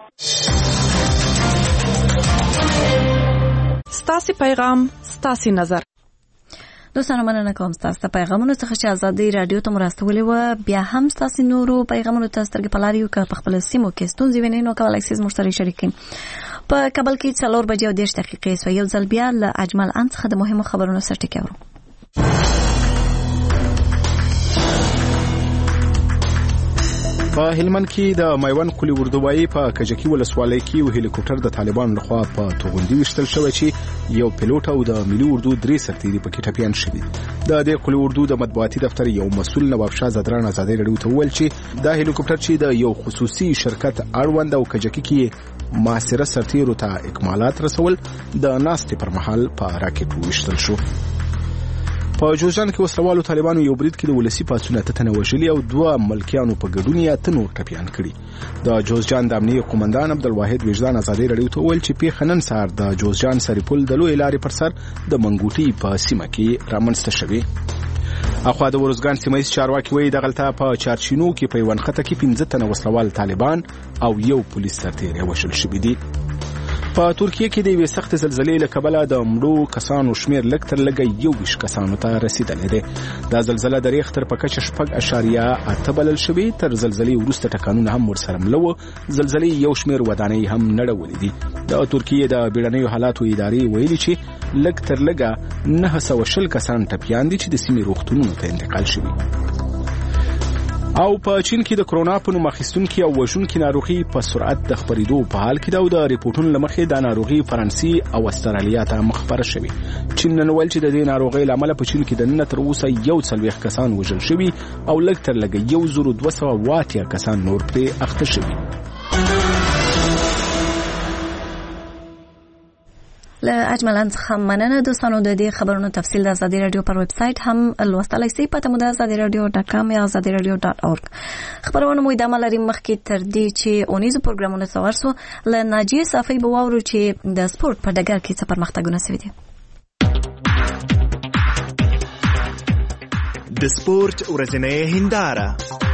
ستاسو پیغام ستاسو نظر. دوستانو مننه کوم تاسو پیغامونو څخه چې آزادي رادیو ته مرستولې و. بیا هم تاسو نورو پیغامونو ته سترګې په لار یو که په خپل سیمو کې ستونزې وینئ نو کولای شئ زموږ سره شریک کړئ. په کابل کې 4:10 سو یو ځل بیا له اجمل ان څخه د مهمو خبرونو سره ټکی اورو. په هلمند کې د میوند کلی اردوبایي په کجکی ولسوالۍ کې یو هلیکوپټر د طالبانو لخوا په توغندي وشتل شوی چې یو پیلوټ او د ملي اردو 3 سرتیري پکې ټپیان شوي. د دې کلی اردو د مطبوعاتي دفتر یو مسؤل نواب شاه زدران آزادي رادیو ته وویل چې دا هلیکوپټر چې د یو خصوصي شرکت اړوند او کجکی کې معاصره سرتیرو ته اکمالات رسول د ناستې پر مهال په راکټ وشتل شو. په جوزجان کې وسلوالو طالبانو یو برید کې د ولسی پاتونه تنه وژلي او 2 ملکیانو په ګډون یا تنور ټپیان کړي. د جوزجان د امنیه قومندان عبدالواحد وجدان آزادي رادیو ته ویل چې په خنن سار د جوزجان سریپل د لوی لارې پر سر د منګوټي په سیمه کې رامنځته شوی. اخوا د ورزګان سیمه چارواکي وایي د غلطه په چارچینو کې په ونخته کې 15 تنه وسلوال طالبان او یو پولیس سرتیری وشل شوی دي. په ترکیه کې د یوې سخت زلزلې له کبله د مړو کسانو شمیر لږ تر لږه 21 کسانو ته رسیدلی دی. دا زلزله د ریختر په کچه 6.8 بلل شوې. تر زلزلې وروسته ټکانونه هم ورسره مله وو. زلزلې یو شمیر ودانۍ هم نړولې دي. د ترکیه د بیړنیو حالاتو ادارې ویلي چې لږ تر لږه 920 کسان ټپیان دي چې د سیمې روغتونونو ته انتقال شوي. او په چین کې د کرونا په نوم اخیستونکي او وژونکي ناروغي په سرعت د خپرېدو په حال کې دا د ریپورتونو لمخې د ناروغي فرانسې او استرالیا ته مخبره شوی. چین نن ویل چې د دې ناروغي لامل په چین کې د نن تر اوسه 140 کسان وژل شوي او لږ تر لږه 1280 کسان نور پرې اخته شوي. له اجملان څخه مننه. دوستانو د دې خبرونو تفصیل د آزادي رادیو پر ویب سټ هم لوستلای شئ. پته مو د azadiradio.com یا azadiradio.org. خبرونه مو ادامه لري. مخکې تر دې چې اونیزو پروګرامونه څور سو له ناجیه صافی به واورو چې د سپورت په ډګر کې څه پرمختګونه شوي دي. د سپورت ورځنۍ هنداره.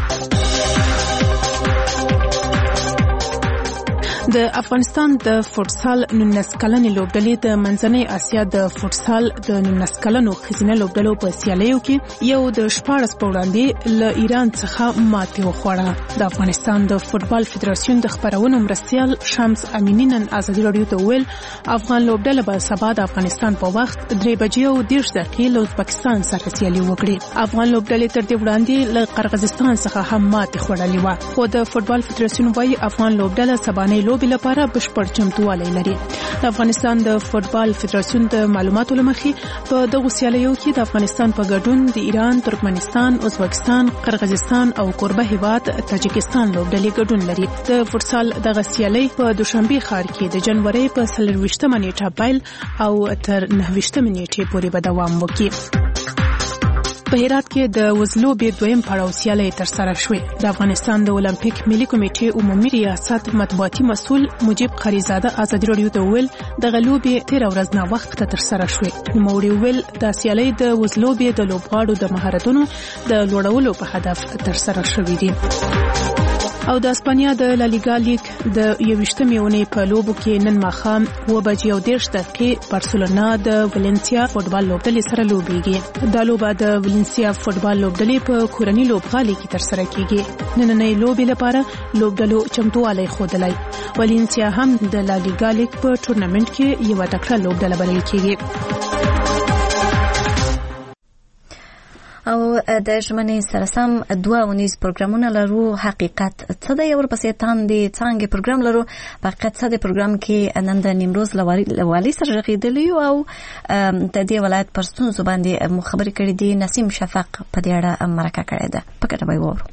د افغانستان د فوټسال 19 کلنې لوبډلې د منځنۍ اسیا د فوټسال د 19 کلنو ښځینه لوبډلو په سیالیو کې یو د 14 په وړاندې له ایران څخه ماتې وخوړه. د افغانستان د فوټبال فدراسیون د خبرونو مرستیال شمس امینی نن آزادي رادیو ته ویل افغان لوبډله به سبا د افغانستان په وخت 3:30 له ازبکستان سره سیالي وکړي. افغان لوبډلې تر دې وړاندې له قرغیزستان څخه هم ماتې خوړلې وه. خو د فوټبال فدراسیون وايي افغان لوبډله سبانۍ لوبې لپاره بشپړ چمتووالی لري. د افغانستان د فوټبال فدراسیون د معلوماتو لمخې په دغه سیالیو کې د افغانستان په ګډون د ایران، ترکمنستان، ازبکستان، قرغیزستان او کوربه هیواد تاجکستان لوبډلې ګډون لري. د فوټسال دغه سیالي په دوشنبه ښار کې د جنوري په 24 نیټه پیل او تر 29 نیټې پورې به دوام وکړي. په هرات کې د وزلوبې دویم پړاو سیالي ترسره شوې. د افغانستان د اولمپیک ملي کمیټې عمومي ریاست مطبوعاتي مسؤل مجيب قریزاده آزادي رادیو ته ویل د غلوبې 13 ورځ نه وخت ترسره شوې. نوموړي ویل د سیالي د وزلوبې د لوبغاړو د مهارتونو د لوړولو په هدف ترسره شوې دي. او د اسپانیا د لالیګا لیګ د 21 میونې په لوبو کې نن ماښام 2:30 بارسلونا د ولنسیا فوټبال لوبډلې سره لوبېږي. دا لوبه د ولنسیا فوټبال لوبډلې په کورنۍ لوبغالي کې ترسره کیږي. نننۍ لوبې لپاره لوبډلو چمتووالی ښودلی. ولنسیا هم د لالیګا لیګ په ټورنمنټ کې یو تکړه لوبډله بلل کیږي. او د ژمنې سره سم 2 ونیز پروګرامونه لرو. حقیقت څه دی؟ ورپسې تاندې څنګه پروګرام لرو. په حقیقت څه دی پروګرام کې نن د نیمروز لوالي سره غږیدلی او د دې ولایت پر ستونزو باندې خبرې کړې دي. نسیم شفق په دې اړه مرکه کړې ده. په کټه به وورو.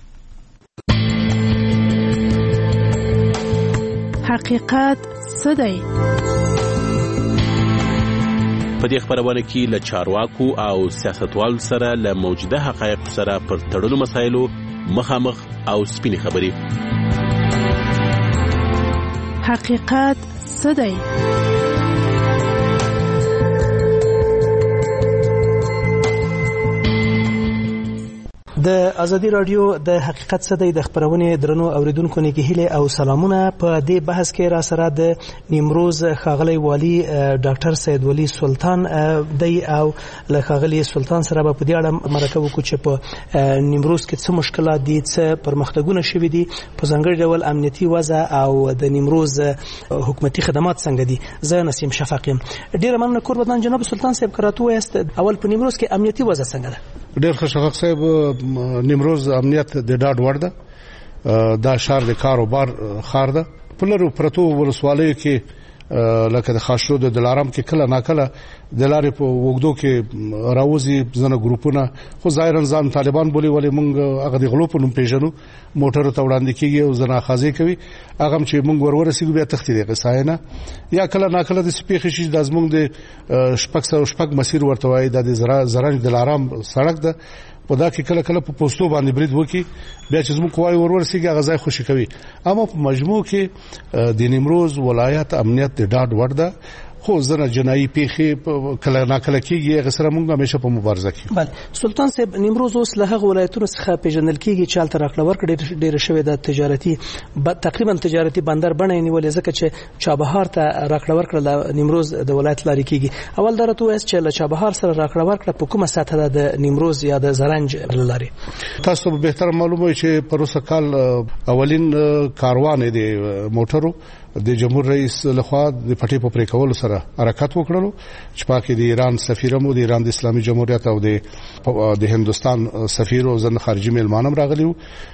حقیقت څه دی؟ په دې خبرونه کې له چارواکو او سیاستوالو سره له موجوده حقایق سره پر تړلو مسایلو مخامخ او سپینې خبرې. حقیقت څه دی؟ د ازادي رادیو د حقیقت څه دی د خبرونه درنو اوریدونکو نه کې هله او سلامونه. په دې بحث کې را سره د نیمروز ښاغلی والی ډاکټر سید ولی سلطان دی او له ښاغلی سلطان سره په دې اړه مرکه وکړو چې په نیمروز کې څه مشکلات دي، څه پرمختګونه شوي دي، په ځانګړي ډول امنیتي وضع او د نیمروز حکومتي خدمات څنګه دي. زه نسیم شفق یم. ډیره مننه قربان جناب سلطان صاحب کراتو است. اول په نیمروز کې امنیتي وضع څنګه ده؟ ډیر ښه شفق صاحب. نیمروز امنیت د ډاډ وړ ده. دا شهر د کاروبار ښار ده. په لرو پرتو ولسوالیو کې لکه د خاشرو د دلارام کې کله ناکله د لارې په وګدو کې راوځي ځنه ګروپونه، خو ظاهرا ځان طالبان بولي، ولې مونږ هغه د غلو په نوم پیژنو. موټر ته وړاندې کیږي او ځنه خازي کوي، هغه چې مونږ ورسېږو بیا تختی دی قصاینه. یا کله ناکله د سپیخ شي د ازمنګ د شپږ مسیر ورته وایي د زرنج دلارام سړک ده. په دا کې کله کله په پوسټو باندې برید وکي، بیا چې زموږ قوای ورسیږي غزای خوشی کوي. اما په مجموع کې د نیمروز ولایت امنیت د ډاډ وړ ده. خو زنه جنایي پیخي کله ناکله کیږي، غسر مونږ همیشه په مبارزه کې. بله سلطان صاحب، نیمروز اوس له هغه ولایتونو څخه پیژندل کیږي چې حالت راکړه ورکړه ډیره شوې ده. تجارتي تقریبا تجارتي بندر بڼه نیولې، ځکه چې چابهار ته راکړه ورکړه له نیمروز د ولایت لاري کیږي. اول درته وایي چې له چابهار سره راکړه ورکړه په کومه سطح ده د نیمروز یا د زرنج لاري؟ تاسو به بهتر معلومه وي چې پروسه کال اولین کاروان دی موټرو د جمهور رئیس لخوا د پټي په پرې کولو سره حرکت وکړلو، چې پاکي د ایران سفیر مو د ایران د اسلامي جمهوریت او د هندستان سفیر او ځن خارجي میلمانم راغلیو.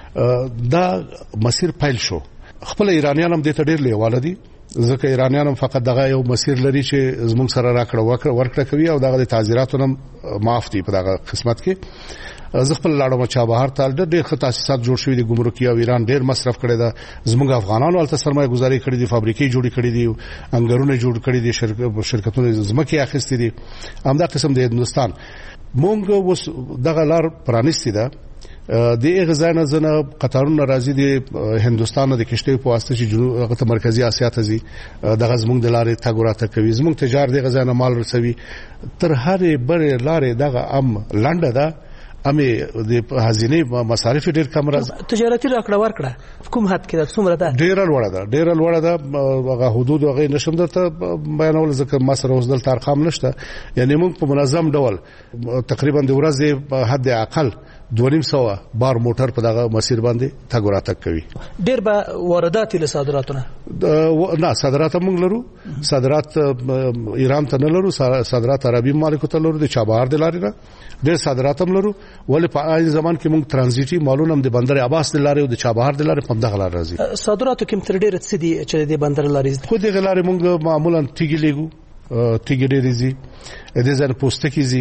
دا مسیر پیل شو. خپل ایرانیان هم د ته ډیر لیواله دي، ځکه ایرانیان هم فقط دغه یو مسیر لري چې زموږ سره راکړه ورکړه کوي او دغه د تعزیراتو هم معاف دي په دغه قسمت کې. زه خپل لاړم چابهار ته، ډېر ښه تاسیسات جوړ شوي دي. ګمرکي او ایران ډېر مصرف کړی ده. زموږ افغانانو هلته سرمایه ګزاري کړې دي، فابریکې جوړې کړې دي، انګرونه جوړ کړي دي، شرکتونه ځمکې اخیستې دي. همدا قسم د هندوستان مونږ اوس دغه لار پرانیستې ده. د غزانه زنه قطارونه راځي د هندوستان د کشته په واسطه چې جنوب مرکزی اسیا ته ځي. دغه زموږ د لارې تګ راته کوي، زموږ تجارت د غزانه مال رسوي تر هرې بره لارې. دغه لنډه ده، امي د هزینه مصارف ډیر کم راځي. تجارتي راکړه ورکړه کوم حد کې ده؟ څومره ده؟ ډیر لوړه ده. هغه حدود هغه نشم درته بیانول ځکه ما سره اوس دلته ارقام نشته. یعنی موږ په منظم ډول تقریبا د ورځې په حد اقل 250 بار موټر په دغه مسیر باندې تګ راتګ کوي. ډیر به واردات له صادراتونه؟ نه، صادرات موږ لرو. صادرات ایران ته نه لرو، صادرات عربي مملکتو ته لرو. د چابهار د لارې نه ډیر صادرات هم لرو، ولې په اې زمان کې موږ ترانزیټي مالونه هم د بندر عباس د لارې او د چابهار د لارې په دغه لار راځي. صادراتو کې تر ډیره څه دي چې د بندر لارې خو دغه لارې موږ معمولا تیګي لګو، تیګي ډېرې زی د ځان پوسټکی زی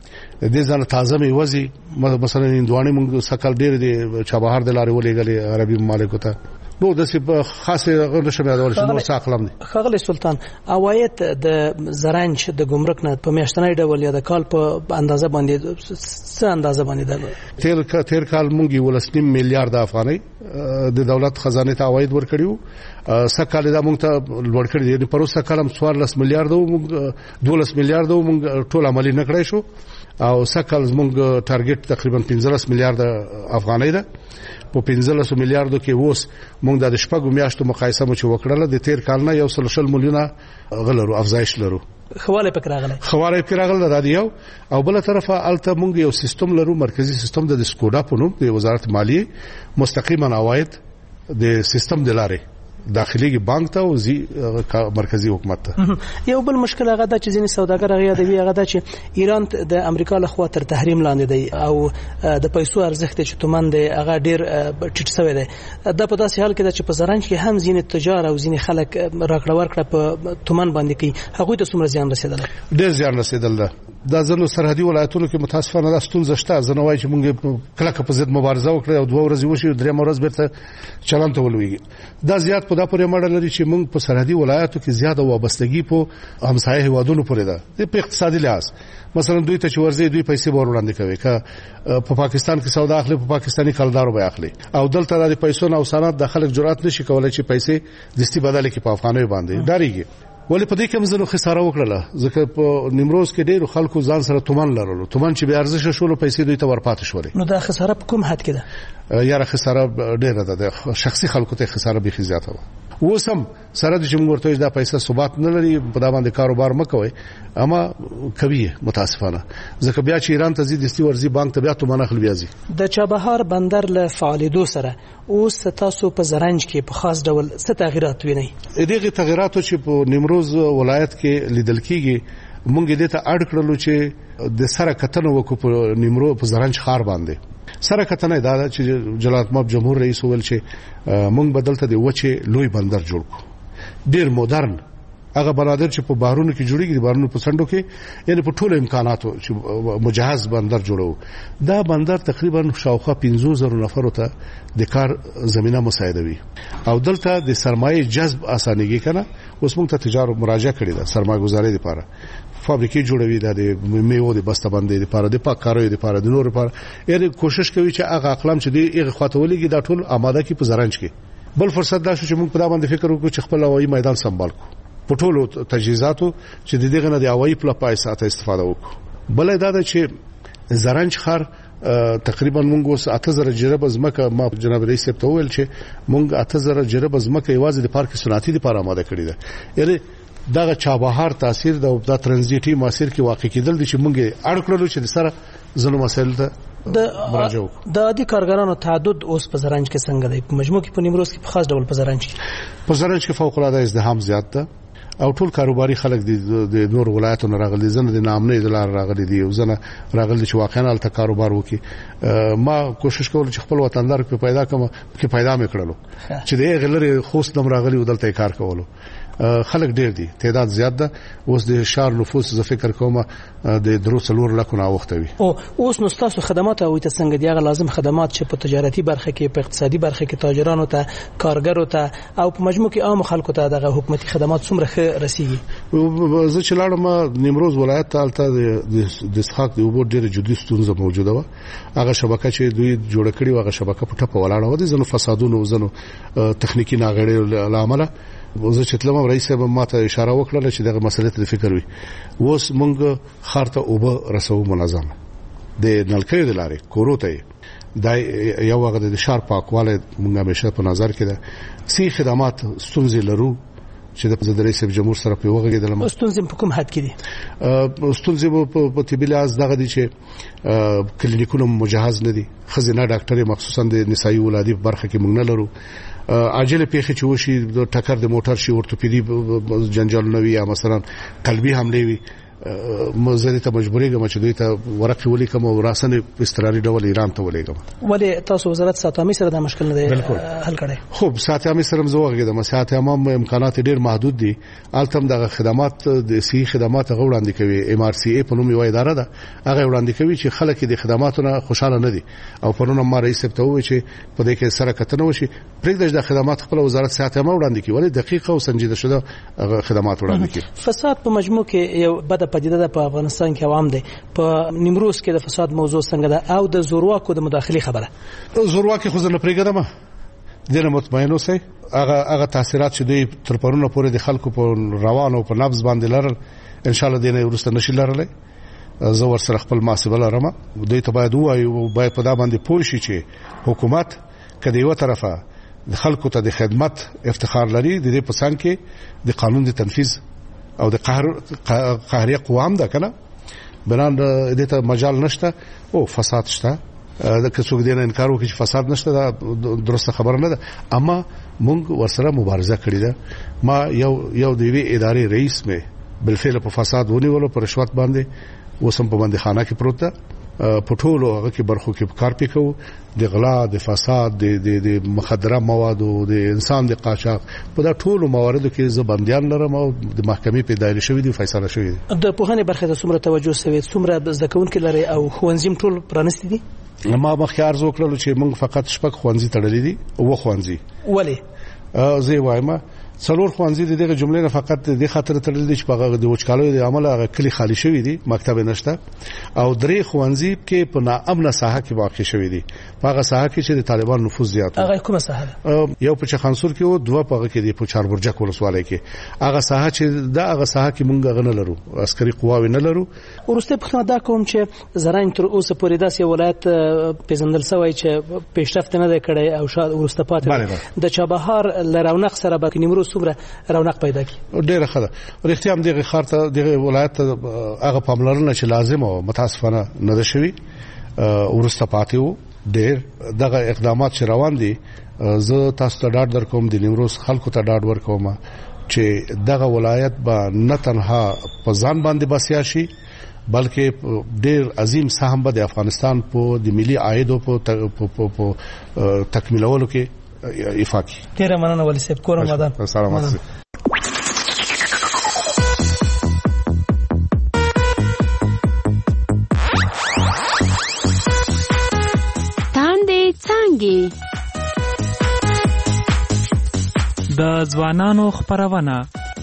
د ځان تازه میوزي. مثلا هندوانه موږ سکل ډېر دي چابهار د لارې ولېګلې عربي مملکتو ته. نو د خاصه غنښمه د ورشنو ساقلم دي. خغلی سلطان، عواید د زرنج د ګمرک نه په میاشتنۍ ډول یا د کال په اندازه باندې څه اندازه باندې ده؟ تیر کال موږ 1.5 میلیارډ افغانۍ د دولت خزانه ته عواید ورکړیو. سکه دا موږ ته لوړ کړی دی. پروسه کلم 14 میلیارډ او موږ 12 میلیارډ او موږ ټول عملی نکړای شو. او سکه موږ ټارګټ تقریبا 15 میلیارډ افغانۍ ده. په 15 میلیارډو کې اوس موږ د شپږو میاشتو مقایسه مو چې وکړله د تیر کال نه 100 میلیونه غلرو افزایش لرو. خواله پک راغله د یو او بل طرفه الته موږ یو سیستم لرو، مرکزی سیستم د سکوډا په نوم د وزارت مالیه مستقیما عواید د سیستم د لارې داخلي بانک ته او زی مرکزی حکومت ته. یو بل مشکل هغه د چې ځینې سوداګر هغه یادوي هغه د چې ایران د امریکا له خوا تر تحریم لاندې دی او د پیسو ارزښت چې تومن دی هغه ډیر ټیټ شوی دی. دا په داسې حال کې چې په زرنج کې هم ځینې تجار او ځینې خلک راکړه ورکړه په تومن باندې کوي هغه ته څومره زیان رسیدل؟ ډیر زیان رسیدل ده. دا ځنو سرحدي ولایتونو کې متاسفانه دا ستونزه شته. زنه وایي چې موږ کله په ضد مبارزه وکړه او 2 ورځې وشي 3 ورځې بیرته چلن ته ولويږي. دا زیات په دا پورې مړ لري چې موږ په سرحدي ولایتو کې زیاته وابستګي په همسایه هیوادونو پورې ده. په اقتصادي لحاظ مثلا دوی ته چې ورځي دوی پیسې ور وړاندې کوي که په پاکستان کې سودا اخلي په پاکستاني کلدارو به اخلي او دلته د پیسو نه اوسانات د خلک جرأت نشي کولای چې پیسې دستي بدل کې په افغانۍ باندې داریږي. ولی په دې کې مزنو خساره وکړه ځکه په نیمروز کې ډېر خلکو ځان سره تومن لرلو. تومن چې به ارزښت شول پیسې دوی ته ورپاتې شولې. نو دا خساره په کوم حد کې ده؟ یاره خساره ډېره ده. د شخصي خلکو ته خساره به زیاته ده. وسم سره د جمهور ته دا پیسې ثبات نه لري په دا باندې کاروبار مکوي اما کوي متاسفانه ځکه بیا چې ایران ته زی دستي ورزي بانک ته بیا تومن اخلي بیازي. د چابهار بندر له فعالیدو سره اوس تاسو په زرنج کې په خاص ډول څه تغیرات وینئ؟ دغه تغیرات چې په نیمروز ولایت کې لیدل کیږي مونږ دې ته اړ کړلو چې د سره کتنه وکړو په نیمروز په زرنج ښار باندې. سره کتنه دا چې جلالت ماب جمهور رئیس ویل چې مونږ بدلته دی وچه لوی بندر جوړ کو ډیر مدرن هغه بنادر چې په بارونو کې جوړیږي د بارونو په سندو کې یعنی په ټولو امکاناتو چې مجهز بندر جوړو. دا بندر تقریبا شاوخوا 15000 نفر ته د کار زمينه مساعدوي او دلته د سرمایه جذب اسانيږي کنه. اوس موږ ته تجارت مراجعه کړې ده سرمایه گذاري لپاره فابریکې جوړوي د میوو د بسته باندې لپاره د پاککاریو لپاره د نور لپاره یعنی کوشش کوي چې هغه اقلام چې دی هغه خاطولېږي دا ټول آماده کی په زرنج کې. بل فرصت دا شو چې موږ په دا باندې فکر وکړو چې خپل هوایي میدان سمبال کو په ټولو تجهیزاتو چې دغه نه د هوایي پلای ساته استفاده وکړو. بل دا چې زرنج خار تقریبا مونږ اوس 8000 جرب زمکه ما جناب رئیس ته ویل چې مونږ 8000 جرب زمکه یوازې د پارک صنعتي لپاره آماده کړی ده. یعنی دغه چابهار تاثیر د ترانزیټي ماسیر کې واقع کېدل چې مونږ اړ کړلو چې د سره زنو مسایل ته مراجعه وکړو. د عادي کارګرانو تعدد اوس په زرنج کې څنګه دی؟ په مجموع کې په نیمروز کې په خاص ډول په زرنج کې فوق العاده ازدحام زیات ده او ټول کاروباري خلک د نور ولایتونو راغلي زنه د نامنې دلار راغلي دي او زنه راغلي چې واقعا الته کاروبار وکي. ما کوشش کوم چې خپل وطندار په پیدا کوم کې پیدا مې کړلو چې د غلره خوست نم راغلي ودلته کار کولو. خلک ډیر دي تعداد زیات ده. اوس د شهر نفوس ز فکر کوم د دروسلور لکه نا وخت وي. او اوس نو تاسو خدمات او ته څنګه دی لازم خدمات چې په تجارتي برخه کې په اقتصادي برخه کې تاجرانو ته کارګرو ته او په مجموع کې عام خلکو ته دغه حکومتي خدمات څومره رسیږي؟ زه چې لاړم نیمروز ولایت ته الته د اسحاق د وبو ډیره جدي ستونزه موجوده و. هغه شبکه چې دوی جوړ کړی و هغه شبکه په ټپه ولاړه و. د زنو فسادونو زنو تخنیکی ناغړې لامل وزه چې تلم رئیس صاحب ماته اشاره وکړه چې دغه مسله ته فکر وي. اوس مونږ خارته اوبه رسو منظم د نلکې د لارې کورو ته دا یو وخت د شهر پاکواله مونږه همیشه په نظر کې ده. سي خدمات ستونزې لرو چې د رئیس جمهور سره په وغه کېدل. ستونزې په کوم حد کې دي؟ ستونزې په طبي لحاظ دغه دي چې کلینیکونو مجهز نه دي. خزینه ډاکټري مخصوصا د نسایي ولادي برخه کې مونږ نه لرو. عاجل پیښه چې وشي د ټکر د موټر شي اورتوپیدي جنجال نوي یا مثلا قلبي حمله وي مزه ته مجبورېږم چې دوی ته ورقه ولیکم او راسنه استراري ډول ایران ته ولیکم. ولې تاسو وزارت ساتامي سره د مشکل نه حل کړئ؟ خو ساتامي سره مزوغه ساتامه امکانات ډیر محدود دي. التم دغه خدمات د سی خدمات غوړاندې کوي. ام ار سی ای په نوم یو اداره ده هغه وړاندې کوي چې خلک د خدماتونو خوشاله نه دي او پرونه ما رئیس ته وویل چې په دې کې سره کتنه وشي پرېږدي د خدمات خپل وزارت ساتامه وړاندې کوي ولې دقیقه او سنجیده شوه خدمات وړاندې کوي. فساد په مجموع کې یو بده پدیده ده په افغانستان کې عوام دي. په نیمروز کې د فساد موضوع څنګه ده او د زورواکو د مداخله خبره؟ زورواکي خو زنه پرېږدم دنه مطمئن اوسئ. هغه تاثیرات چې دوی تر پرونه پورې د خلکو په روان او په نبض باندې لرل ان شاء الله دینه ورسته نشي لرلای. زه ور سره خپل محاسبه لرم. دوی ته باید وایو باید په دا باندې پوه شي چې حکومت کله یو طرفه د خلکو ته د خدمت افتخار لري د دې په څنګ کې د قانون د تنفيذ او د قهري قوام ده کنه بنان دې ته مجال نشته او فساد شته د کڅوګ دین انکار وکړي چې فساد نشته دا درسته خبره نه ده اما موږ ورسره مبارزه کړې ده ما یو د وی ادارې رئیس مې بالفعل په فساد ونیولو پر رشوت باندې وسم په باندې خانه کې پروت ده په ټولو هغه کې برخو کې کار پکو د غلا د فساد د مخدره موادو د انسان د قاچاق په دا ټولو مواردو کې زبنديان لرم او د محکمې په دایره شوې دي فیصله شوې دي د پوهنې برخه د څومره توجه سوي څومره ځکهونکو لري او خوانزیم ټول پرانستي دي ما مخکې عرض وکړل چې موږ فقط شپږ خوانزي تړلې دي او خوانزي ولی زه وایم څلور خوانزي دغه جملې نه فقط د خاطر تړل دي چې په د وچکالو د عمل هغه کلی خالی شوی دي مکتب نشته او درې خوانزي کې په ناامنه ساحه کې واقع شوی دي په هغه ساحه کې چې د طالبان نفوذ زیات هغه کومه ساحه یو په چخانسور کې او دوه په هغه کې دی په چاربرجک ولسوالۍ کې هغه ساحه چې دا هغه ساحه کې مونږ غنه لرو عسکري قواوی نه لرو ورسته په دا کوم چې زراین تر اوسه پورې داسې ولایت پیژندل شوی چې پیشرفت نه کړي او شاید ورسته پاتې د چابهار لرونق سره به نیمروز څومره رونق پیدا کی ډیره ښه ده رښتیا هم دغه خارته دغه ولایت هغه پاملرنه چې لازم او متاسفانه نه ده شوی ورسته پاتې وو ډیر دغه اقدامات چې روان دي زه تاسو ته ډاډ درکوم د نیمروز خلکو ته ډاډ ورکوم چې دغه ولایت به نه تنها په ځان باندې بسیا شي بلکې ډیر عظیم سهم به د افغانستان په د ملي عاید په تکمیلولو کې افاقي ډیر مننه ولي صاحب کورم ودان سلام علیکم د ځوانانو خبرونه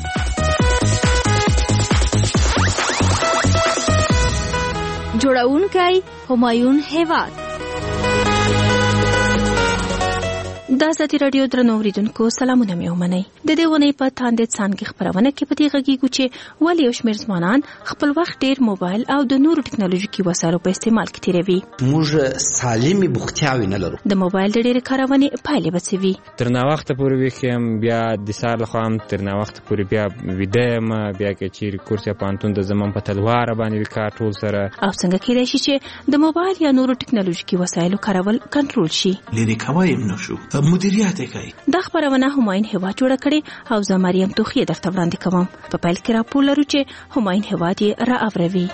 جوړونکی همایون هیواد د ازادي رادیو درنو اوریدونکو سلامونه مې ومنئ د دې ونې په تاندې څانګې خبرونه کې په دې غږیږو چې ولې یو شمېر ځوانان خپل وخت ډېر موبایل او د نورو ټکنالوژیکي وسایلو په استعمال کې تیروي موږ سالمې بوختیاوې نه لرو د موبایل د ډېرې کارونې پایلې به څه وي تر ناوخته پورې ویښ بیا د سهار لخوا هم تر ناوخته پورې بیا ویده یم بیا که چیرې کورس یا پوهنتون د زمم په تلواره باندې وي کار ټول سره او څنګه کیدای شي چې د موبایل یا نورو ټکنالوژیکي وسایلو کارول کنټرول شي لري کوي نشو مدیریت کوي دا خبرونه همایون هیواد جوړ کړي او زه مریم توخی درته وړاندې کوم په پیل کې راپور لرو چې همایون هیواد یې را اوروي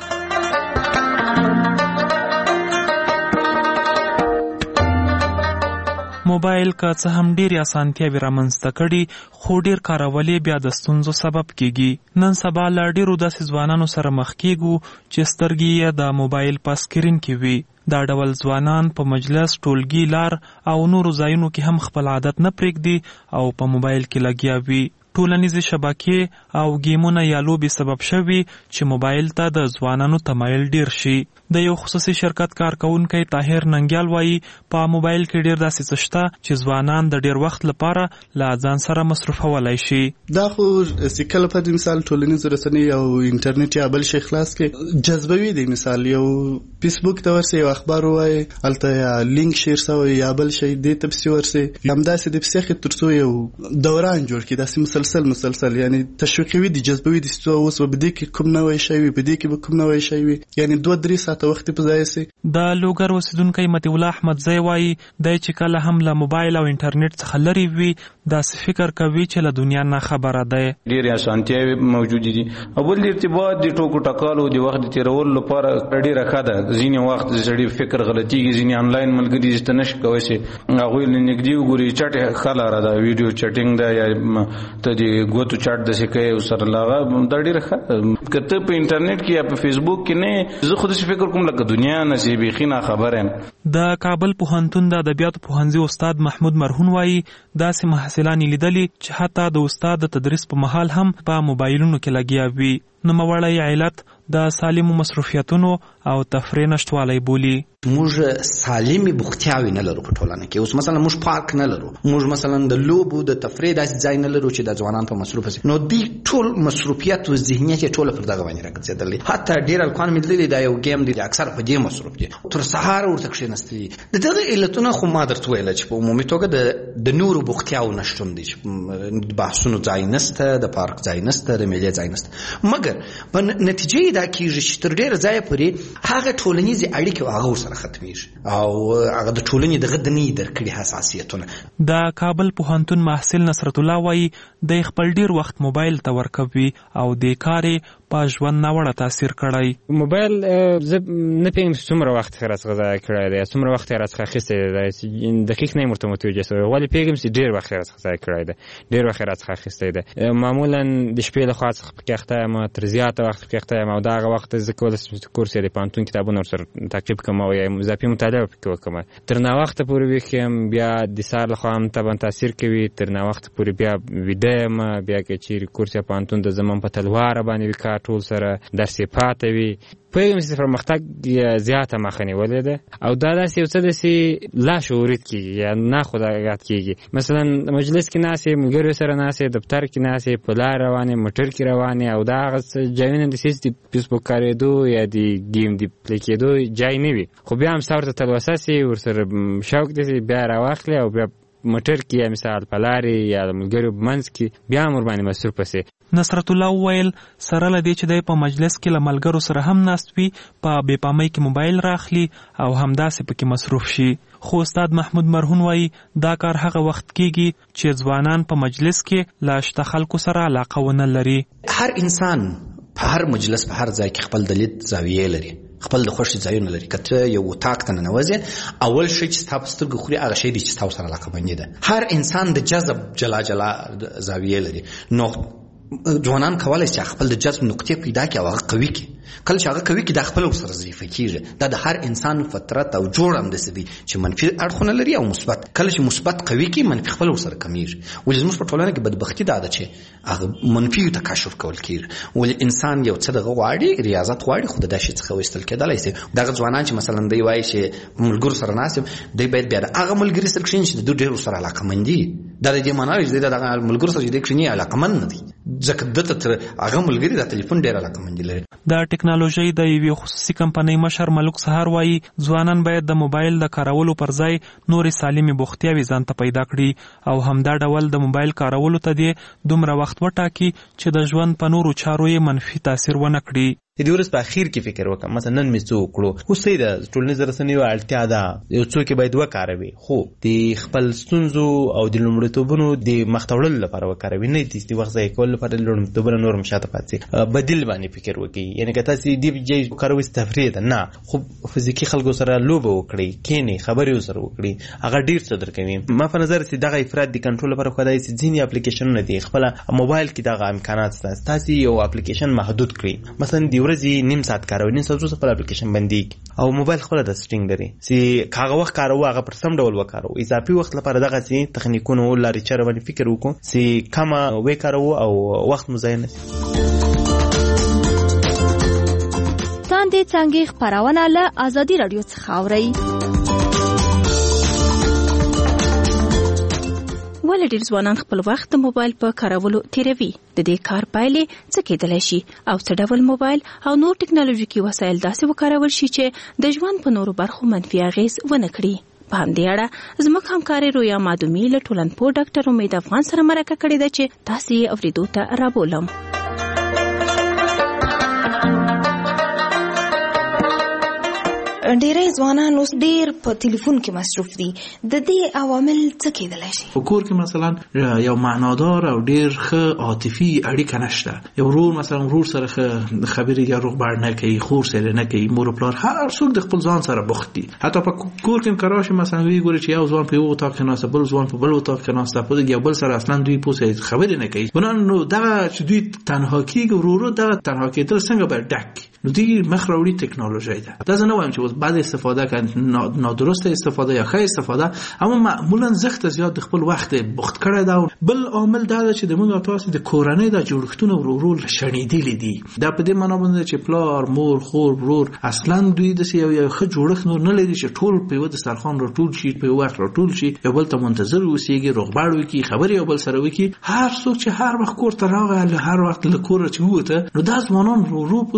موبایل که څه هم ډېرې اسانتیاوې رامنځته کړي خو ډېر کارول یې بیا د ستونزو سبب کیږي نن سبا له ډېرو داسې ځوانانو سره مخ کیږو چې سترګې یې د موبایل په سکرین کې وي دا ډول ځوانان په مجلس ټولګي لار او نورو ځایونو کې هم خپل عادت نه پرېږدي او په موبایل کې لګیا وي ټولنیزې شبکې او ګیمونه یا لوبې سبب شوي چې موبایل ته د ځوانانو تمایل ډیر شي د یو خصوصي شرکت کارکونکی طاهر ننګیال وایي په موبایل کې ډیر داسې څه شته چې ځوانان د ډیر وخت لپاره له ځان سره مصرفولای شي دا خو سکه په مثال ټولنیز رسنۍ او انټرنیټ یا بل شي خلاص کې جذبوي دي مثال یو فیسبوک ته ورسې یو اخبار وای الته یا لینک شیر سوی یا بل شي د تبسي ورسې همداسې د پسخه ترڅو یو دوران جوړ کړي داسې مسلسل یعنی تشویقوي دي جذبوي دي چې اوس وبدي کې کوم نوې شي وي بده کې به کوم نوې شي وي یعنی 2-3 ساعت وخت په ځای سي د لوګر اوسیدونکو متي الله احمد زوی وایي د چې کله هم له موبایل او انټرنیټ څخه لري وي دا فکر کوي چې له دنیا نه خبره ده ډېر اسانتیاوي موجود دي او بل ارتباط د ټوکو ټکالو د وخت تیرول لپاره ډېر ښه ده ځینې وخت زړی فکر غلطيږي ځینې انلاین ملګری چې نش کوي سي هغه نږدې وګوري چټ خلاره ده ویډیو چټینګ ده یا ته د ګوتو چټ د سکه او سره لاغه د ډېر ښه کته په انټرنیټ کې یا په فیسبوک کې نه زه خود فکر کوم لکه دنیا نصیبې خینه خبره د کابل پوهنتون د ادبیاتو پوهنځي استاد محمود مرهون وایي داسې محصلان لیدلي چې حتی د استاد د تدریس په مهال هم په موبایلونو کې لګیا وي نو موړی علت د سالمو مصروفیتونو او تفریح نشټوالی بولی موږ سالمې بوختیاوې نه لرو په ټولنه کې اوس مثلا موږ پارک نه لرو موږ مثلا د لوبو د تفریح داسې ځای نه لرو چې د ځوانان په مصروف شي نو دی ټول مصروفیت او ذهنیت ټول پر دغه باندې راګرځېدلې حتی ډېر الکوان ملي دا یو گیم دی اکثر په دې مصروف دي تر سهار ورته کښېنستي دغه علتونه خو ما درته ویل چې په عمومي توګه د نورو بوختیاو نشټون دي بحثونو ځای نشته د پارک ځای نشته د ملي ځای نشته مګر مګر په نتیجه دا کیږي چې تر ډیره ځای پورې هغه ټولنیزې اړیکې هغه ورسره ختمیږي او هغه د ټولنې دغه د نه درکړي حساسیتونه. د کابل پوهنتون محصل نصرت الله وایي د خپل ډیر وخت موبایل ته ورکوي او د کارې په ژوند ناوړه تاثیر کړی. موبایل زه نه پوهېږم چې څومره وخت یې راڅخه ضایع کړی دی، څومره وخت یې راڅخه اخیستی دی، دقیق نه یم ورته متوجه شوی، ولې پوهېږم چې ډېر وخت یې راڅخه ضایع کړی دی، ډېر وخت یې راڅخه اخیستی دی. معمولا د شپې له خوا څخه پکې اخته یم، تر زیاته وخت پکې اخته یم او د هغه وخت زه کولی شم چې کورس یا د پوهنتون کتابونه ورسره تعقیب کړم او یا اضافي مطالعه پکې وکړم. تر ناوخته پورې ویښ یم، بیا د سهار له خوا هم طبعا تاثیر کوي، تر ناوخته پورې بیا ویده یم، بیا که چیرې کورس یا پوهنتون د زمون په تلواره باندې وي کار ټول سره درس یې پاته وي. پوهېږم چې پرمختګ زیاته مخه نیولې ده او دا داسې یو څه داسې لاشعورید کېږي یا ناخودآګاه کېږي. مثلا مجلس کې ناست یې، ملګریو سره ناست یې، دفتر کې ناست یې، په لار روان یې، موټر کې روان یې او دا هغه ځایونه داسې چې د فیسبوک کارېدو یا د ګیم د پلی کېدو ځای نه وي، خو بیا هم ستا ورته تلوسه سي، ورسره شوق داسې بیا راواخلې او بیا موټر کې یا مثال په لارې یا د ملګریو په منځ کې بیا هم ورباندې مصروفه سي. نصرت الله وویل سره له دې چې دی په مجلس کې له ملګرو سره هم ناست وي، په بې پامۍ کې موبایل راخلي او همداسې پکې مصروف شي. خو استاد محمود مرهون وایي دا کار هغه وخت کېږي چې ځوانان په مجلس کې له شته خلکو سره علاقه ونه لري. هر انسان په هر مجلس په هر ځای کې خپل د لید زاویې لري، خپل د خوښې ځایونه لري. که ته یو اتاق ته ننوځې، اول شی چې ستا په سترګو خوري هغه شی دی چې ستا ورسره علاقه مندي ده. هر انسان د جذب جلا جلا زاویې لري، نو ځوانان کولی شي خپل د جذب نقطې پیدا کړي او هغه قوي کړي. کله چې هغه قوي کړي دا خپله ورسره ضعیفه کېږي. دا د هر انسان فطرت او جوړ همداسې دی چې منفي اړخونه لري او مثبت. کله چې مثبت قوي کړي منفي خپله ورسره کمیږي. ولې زموږ په ټولنه کې بدبختي دا ده چې هغه منفي تکاشف کول کېږي. ولې انسان یو څه دغه غواړي، ریاضت غواړي، خو د دا شي څخه ویستل کېدلی شي. دغه ځوانان چې مثلا دوی وایي چې ملګرو سره ناست یم، دوی باید بیا د هغه ملګري سره کښېني چې د دوی ډېر ورسره علاقمند دي. دا د دې معنا دی چې دوی د دغه ملګرو سره چې دوی کښېني علاقمند نه دي، ځکه دته تر هغه ملګري د ټلیفون ډېر علاقمند لري. د ټکنالوژۍ د یوې خصوصي کمپنۍ مشر ملک سهار وایي ځوانان باید د موبایل د کارولو پر ځای نورې سالمې بوختیاوې ځان ته پیدا کړي او همدا ډول د موبایل کارولو ته دې دومره وخت وټاکي چې د ژوند په نورو چارو یې منفي تاثیر ونه کړي. د ورځ په اخیر کې فکر وکړم مثلا نن مې څه وکړو، خو څه ده ټولنیز رسنیو اړتیا ده، یو څوک باید وکاروي، خو د خپل ستونزو او د لومړیتوبونو د مخته وړلو لپاره وکاروي، نه د وخت ضایع کولو لپاره لومړیتوبونه نور هم شاته پاتې. بدیل باندې فکر وکړي، یعنې که تاسې دې ځای وکاروئ تفریح ده، نه خو فزیکي خلکو سره لوبه وکړئ، کښېنئ، خبرې ورسره وکړي، هغه ډېر څه درکوي. ما په نظر چې دغه افراد د کنټرول لپاره خدای چې ځینې اپلیکیشنونه دي خپله موبایل کې دغه امکانات شته، تاسې یو اپلیکیشن محدود کړئ، مثلا د ورځې نیم ساعت کاروي، نیم ساعت وروسته خپل اپلیکیشن بندېږي او موبایل خپله د سټینګ لري چې هغه وخت کاروو هغه پر سم ډول وکاروو. اضافي وخت لپاره دغسې تخنیکونو لارې چارې باندې فکر وکړو چې کمه وکاروو او وخت مو ضایع نه شي. تاندې څانګې خپرونه له ازادي راډیو څخه اورئ. ولې ډېر ځوانان خپل وخت د موبایل په کارولو تیروي؟ د دې کار پایلې څه کېدلی شي او څه ډول موبایل او نور ټکنالوژیکي وسایل داسې وکارول شي چې د ژوند په نورو برخو منفي اغېز ونه کړي؟ په همدې اړه زموږ همکارې رویا مادومي له ټولنپوه ډاکټر امید افغان سره مرکه کړې ده چې تاسې یې اورېدو ته رابولم. ډېری ځوانان اوس ډېر په ټلیفون کې مصروف دي، د دې عوامل څه کېدلی شي؟ په کور کې مثلا یو معنادار او ډېر ښه عاطفي اړیکه نشته. یو ورور مثلا ورور سره ښه خبرې یا روغبړ نه کوي، خور سره نه کوي، مور او پلار هر څوک د خپل ځان سره بوخت دي. حتی په کور کې که راشي مثلا وګوري چې یو ځوان په یو اتاق کې ناسته، بل ځوان په بل اتاق کې ناسته، په یو بل سره اصلا دوی پوسه خبرې نه کوي. بنان نو دغه چې دوی تنها کېږي، ورور دغه تنها کېدل څنګه باید ډک نو دیگه مخ راوړي ټکنالوژي ده. دا نه وایم چې بعد استفاده کړي نادرسته استفاده یا ښه استفاده، اما معمولا زخت زیات د خپل وخت بوخت کړی دا. بل عامل دا چې د موږ تاسو د کورنۍ د جوړښتونو ورو شنیدل دي. دا په دې معنی باندې چې پلار، مور، خور، ورور اصلا دوی د یو ښه جوړښت نور نه لري چې ټول په یو دسترخوان راټول شي، په یو وخت راټول شي، یو بل ته منتظر اوسېږي، روغبړ وکړي، خبرې یو بل سره وکړي. هر څوک چې هر وخت کور ته راغی، هر وخت له کوره چې ووته، نو دا ځوانان ورو پوسه د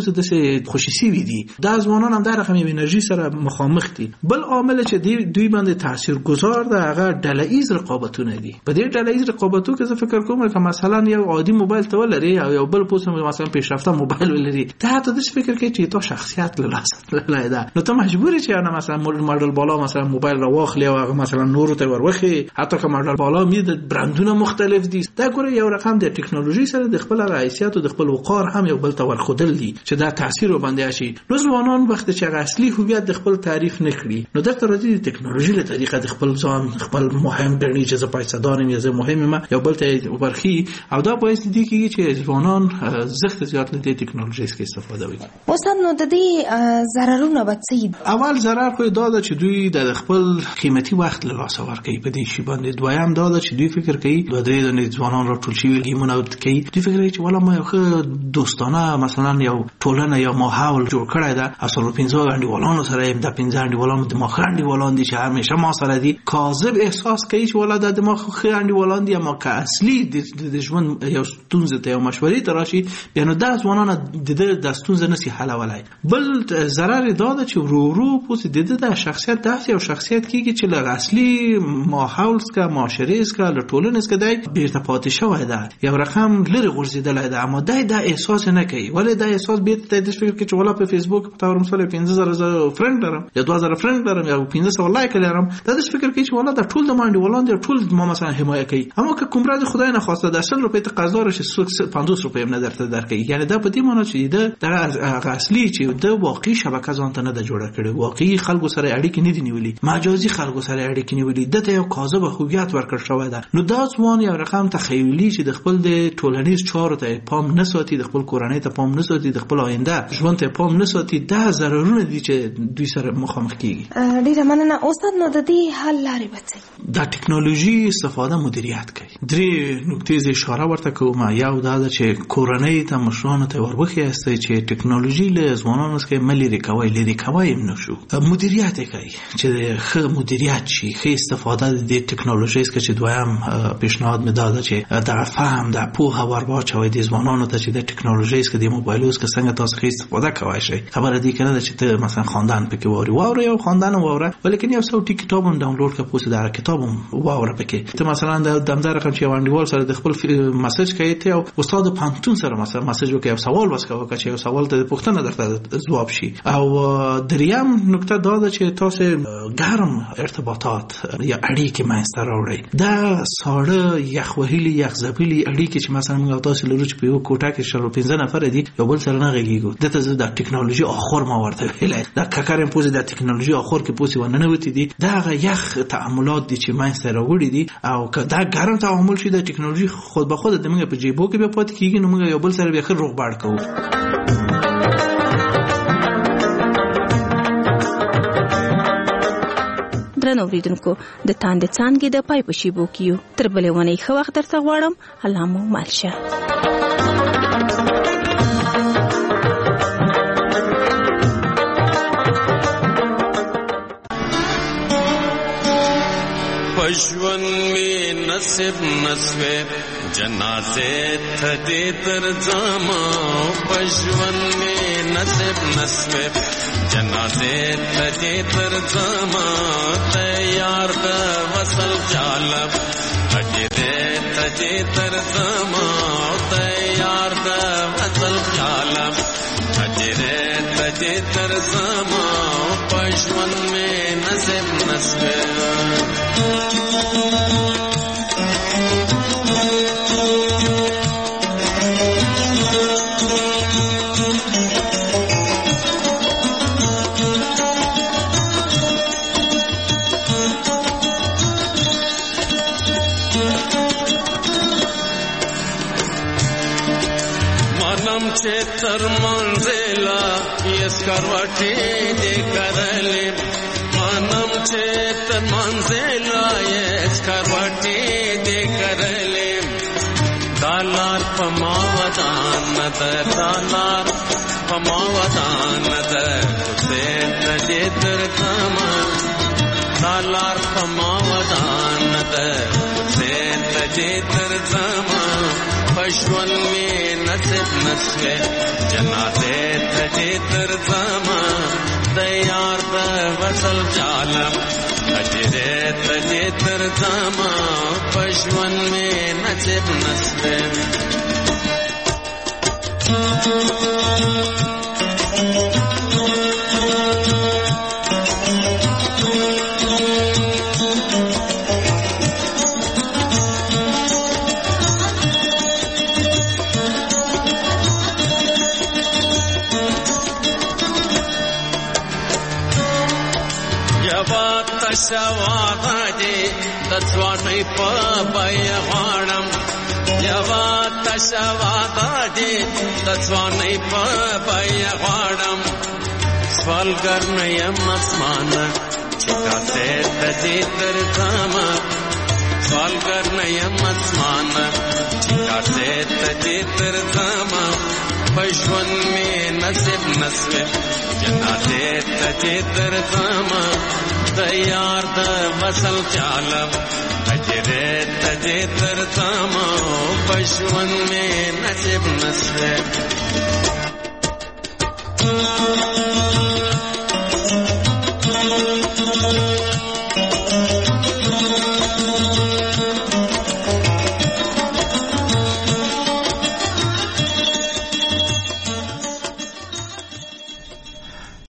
چې خوشي سوي دي دا ځوانان هم د رقم انرژي سره مخامخ دي. بل عامل چې دوی باندې تاثیرگذار ده هغه ډله‌ایز رقابتونه دي. په دې ډله‌ایز رقابتو کې زه فکر کوم چې مثلا یو عادي موبایل ته ولري او یو بل پوسه مثلا پیشرفته موبایل ولري ته ته د فکر کې چې تو شخصیت لاله ده نو ته مجبوری چې انا مثلا ماډل بالا مثلا موبایل را واخلې او مثلا نور ته وروخي حتی که ماډل بالا مید برندونه مختلف دي دا ګوره یو رقم د ټکنالوژي سره د خپل حیثیت او د خپل وقار هم یو بل ته ورخدل دي چې دا تاثیر وباندې شي. نو ځوانان وخت چې اصلي هویت د خپل تعریف نکړي نو د ترجیح ټکنالوژي له طریقه د خپل ځان خپل مهم ګڼي چې زه پیسادارم یا زه مهمه یو بل ته ورخي او دا باعث دي چې ځوانان زخت زیات له ټکنالوژي څخه استفاده وکړي. استاد نو د دې ضررونه به څه؟ اول ضرر خو دا ده چې دوی د خپل قیمتي وخت له لاسه ورکوي په دې شی باندې. دویم دا ده چې دوی فکر کوي د دې ځوانان را ټول شي ګیمونه کوي دوی فکر کوي چې ولا ما یو دوستانه مثلا یو ټولنه یا ماحول جوړ کړی ده اصل 15 غنډي ولانو سره د 15 غنډي ولانو د مخاندي ولان دي چې همیشه ما سره دي کاذب احساس کوي چې ولا د دماغ خاندي ولان دي اما که اصلي د ژوند یو ستونزه ته یو مشورې تراشي بیا د ځوانانو د ستونزه نسی حل ولای. بل ضرر دا ده چې ورو پوس د شخصیت داسې یو شخصیت کیږي چې له اصلي ماحول څخه معاشرې څخه له ټولنې څخه دی بیرته پاتې شوی ده یو رقم لري غورځیدل ده اما دا احساس نه کوي ولې دا احساس بیرته د فکر کې چې ولا په فیسبوک په تور مثلا 15000 فرند لرم یا 2000 فرند لرم یا 1500 لایک لرم دا د فکر کې چې ولا دا ټول د مانډي ولان ټول ما مثلا حمایت کوي اما که کوم راز خدای نه خواسته د 100 روپۍ تقاضا راشي 50 روپۍ نه درته درکې یعنی دا په دې معنی چې دا اصلي چې د واقعي شبکه ځان ته نه د جوړه کړي واقعي خلکو سره اړیکې نه دي نیولې مجازي خلکو سره اړیکې نیولې دته یو کاذب هویت ورکړ شوی ده. نو دا ځوان یو رقم تخیلی چې د خپل د ټولنیز چارو ته پام نه ساتي د خپل کورنۍ ته پام نه ساتي د خپل آینده ژوند ته پام نه ساتي دا ضررونه دي چې دوی سره مخامخ کیږي. ډیره مننه استاد نو د دې حل لارې به دا ټکنالوژي استفاده مدیریت کوي. درې نقطې اشاره ورته کوم یو دا چې کورنۍ ته مشرانو ته ورغوخي است چې ټکنالوژي له ځوانانو څخه ملي ریکوي نشو مدیریت کوي چې ښه مدیریت شي ښه استفاده د ټکنالوژي څخه چې دویم پیشنهاد مې داده چې د فهم د پوهه ورواچوي د ځوانانو ته چې د ټکنالوژي څخه د موبایلونو څخه څنګه تاسو ښه استفاده کوئ شي. خبره دې کنه چې ته مثلا خواندن پکې واره یو خواندن واره ولیکن یو څو کتاب هم ډاونلوډ کړه پوسټ دار کتاب هم واره پکې ته مثلا د دمدار رقم چې وانډیوال سره د خپل میسج کوي ته او استاد پانتون سره مثلا میسج وکړي او سوال وسکوي چې یو سوال ته پوښتنه درته جواب شي. او دریم نکته دا ده چې تاسو ګرم ارتباطات یا اړیکې ماستر راوړي دا ساړه یخ وهلي یخ زبېلي اړیکې چې مثلا موږ تاسو لرو چې په یو کوټه کې شل 15 نفر دي یو بل سره نه غږیږو دته د ټکنالوژي اخر ما ورته ویلای دا ککرم پوز د ټکنالوژي اخر کې پوسی ونه نوتی دي دا یخ تعاملات دي چې ماستر راوړي دي او که دا ګرم تعامل شي د ټکنالوژي خود به خود د موږ په جیبو کې به پاتې کیږي نو موږ یو بل سره به خیر روغ باړ کوو. درنو اوریدونکو د تاند څانګې د پای په شیبو کیو تر بلې ونی خو وخت درته غواړم الله مو مالشه. پښون می نصیب نسوي جنازه ته تر ځما پښون می نصیب نسوي جنازه ته تر ځما تیار د وصل جالب اجه ته تر ځما تیار د وصل جالب اجه ته تر ځما پښون می نصیب نسوي تر منزلا یس کروټې دې کړلې مانم چې تر منزلا یس کروټې دې کړلې دالار پما ودان نظر دالار پما ودان نظر دې دې تر کما دالار پما ودان نظر دې دې تر کما پښون می نصیب نشوي جنازه ته تر زما د یار د وصل جالم اجره ته تر زما پښون می نصیب نشوي شواغه دي د ځواني په بیا غړم یوا تشواغه دي د ځواني په بیا غړم سوالګر نه یم اسمانه چې کاته ته تر کما سوالګر نه یم اسمانه چې کاته ته تر کما پښون می نصیب نسوي جنازه ته تر کما د یار د وصل چالم اجره ته تر تما پښون می نصیب نسوي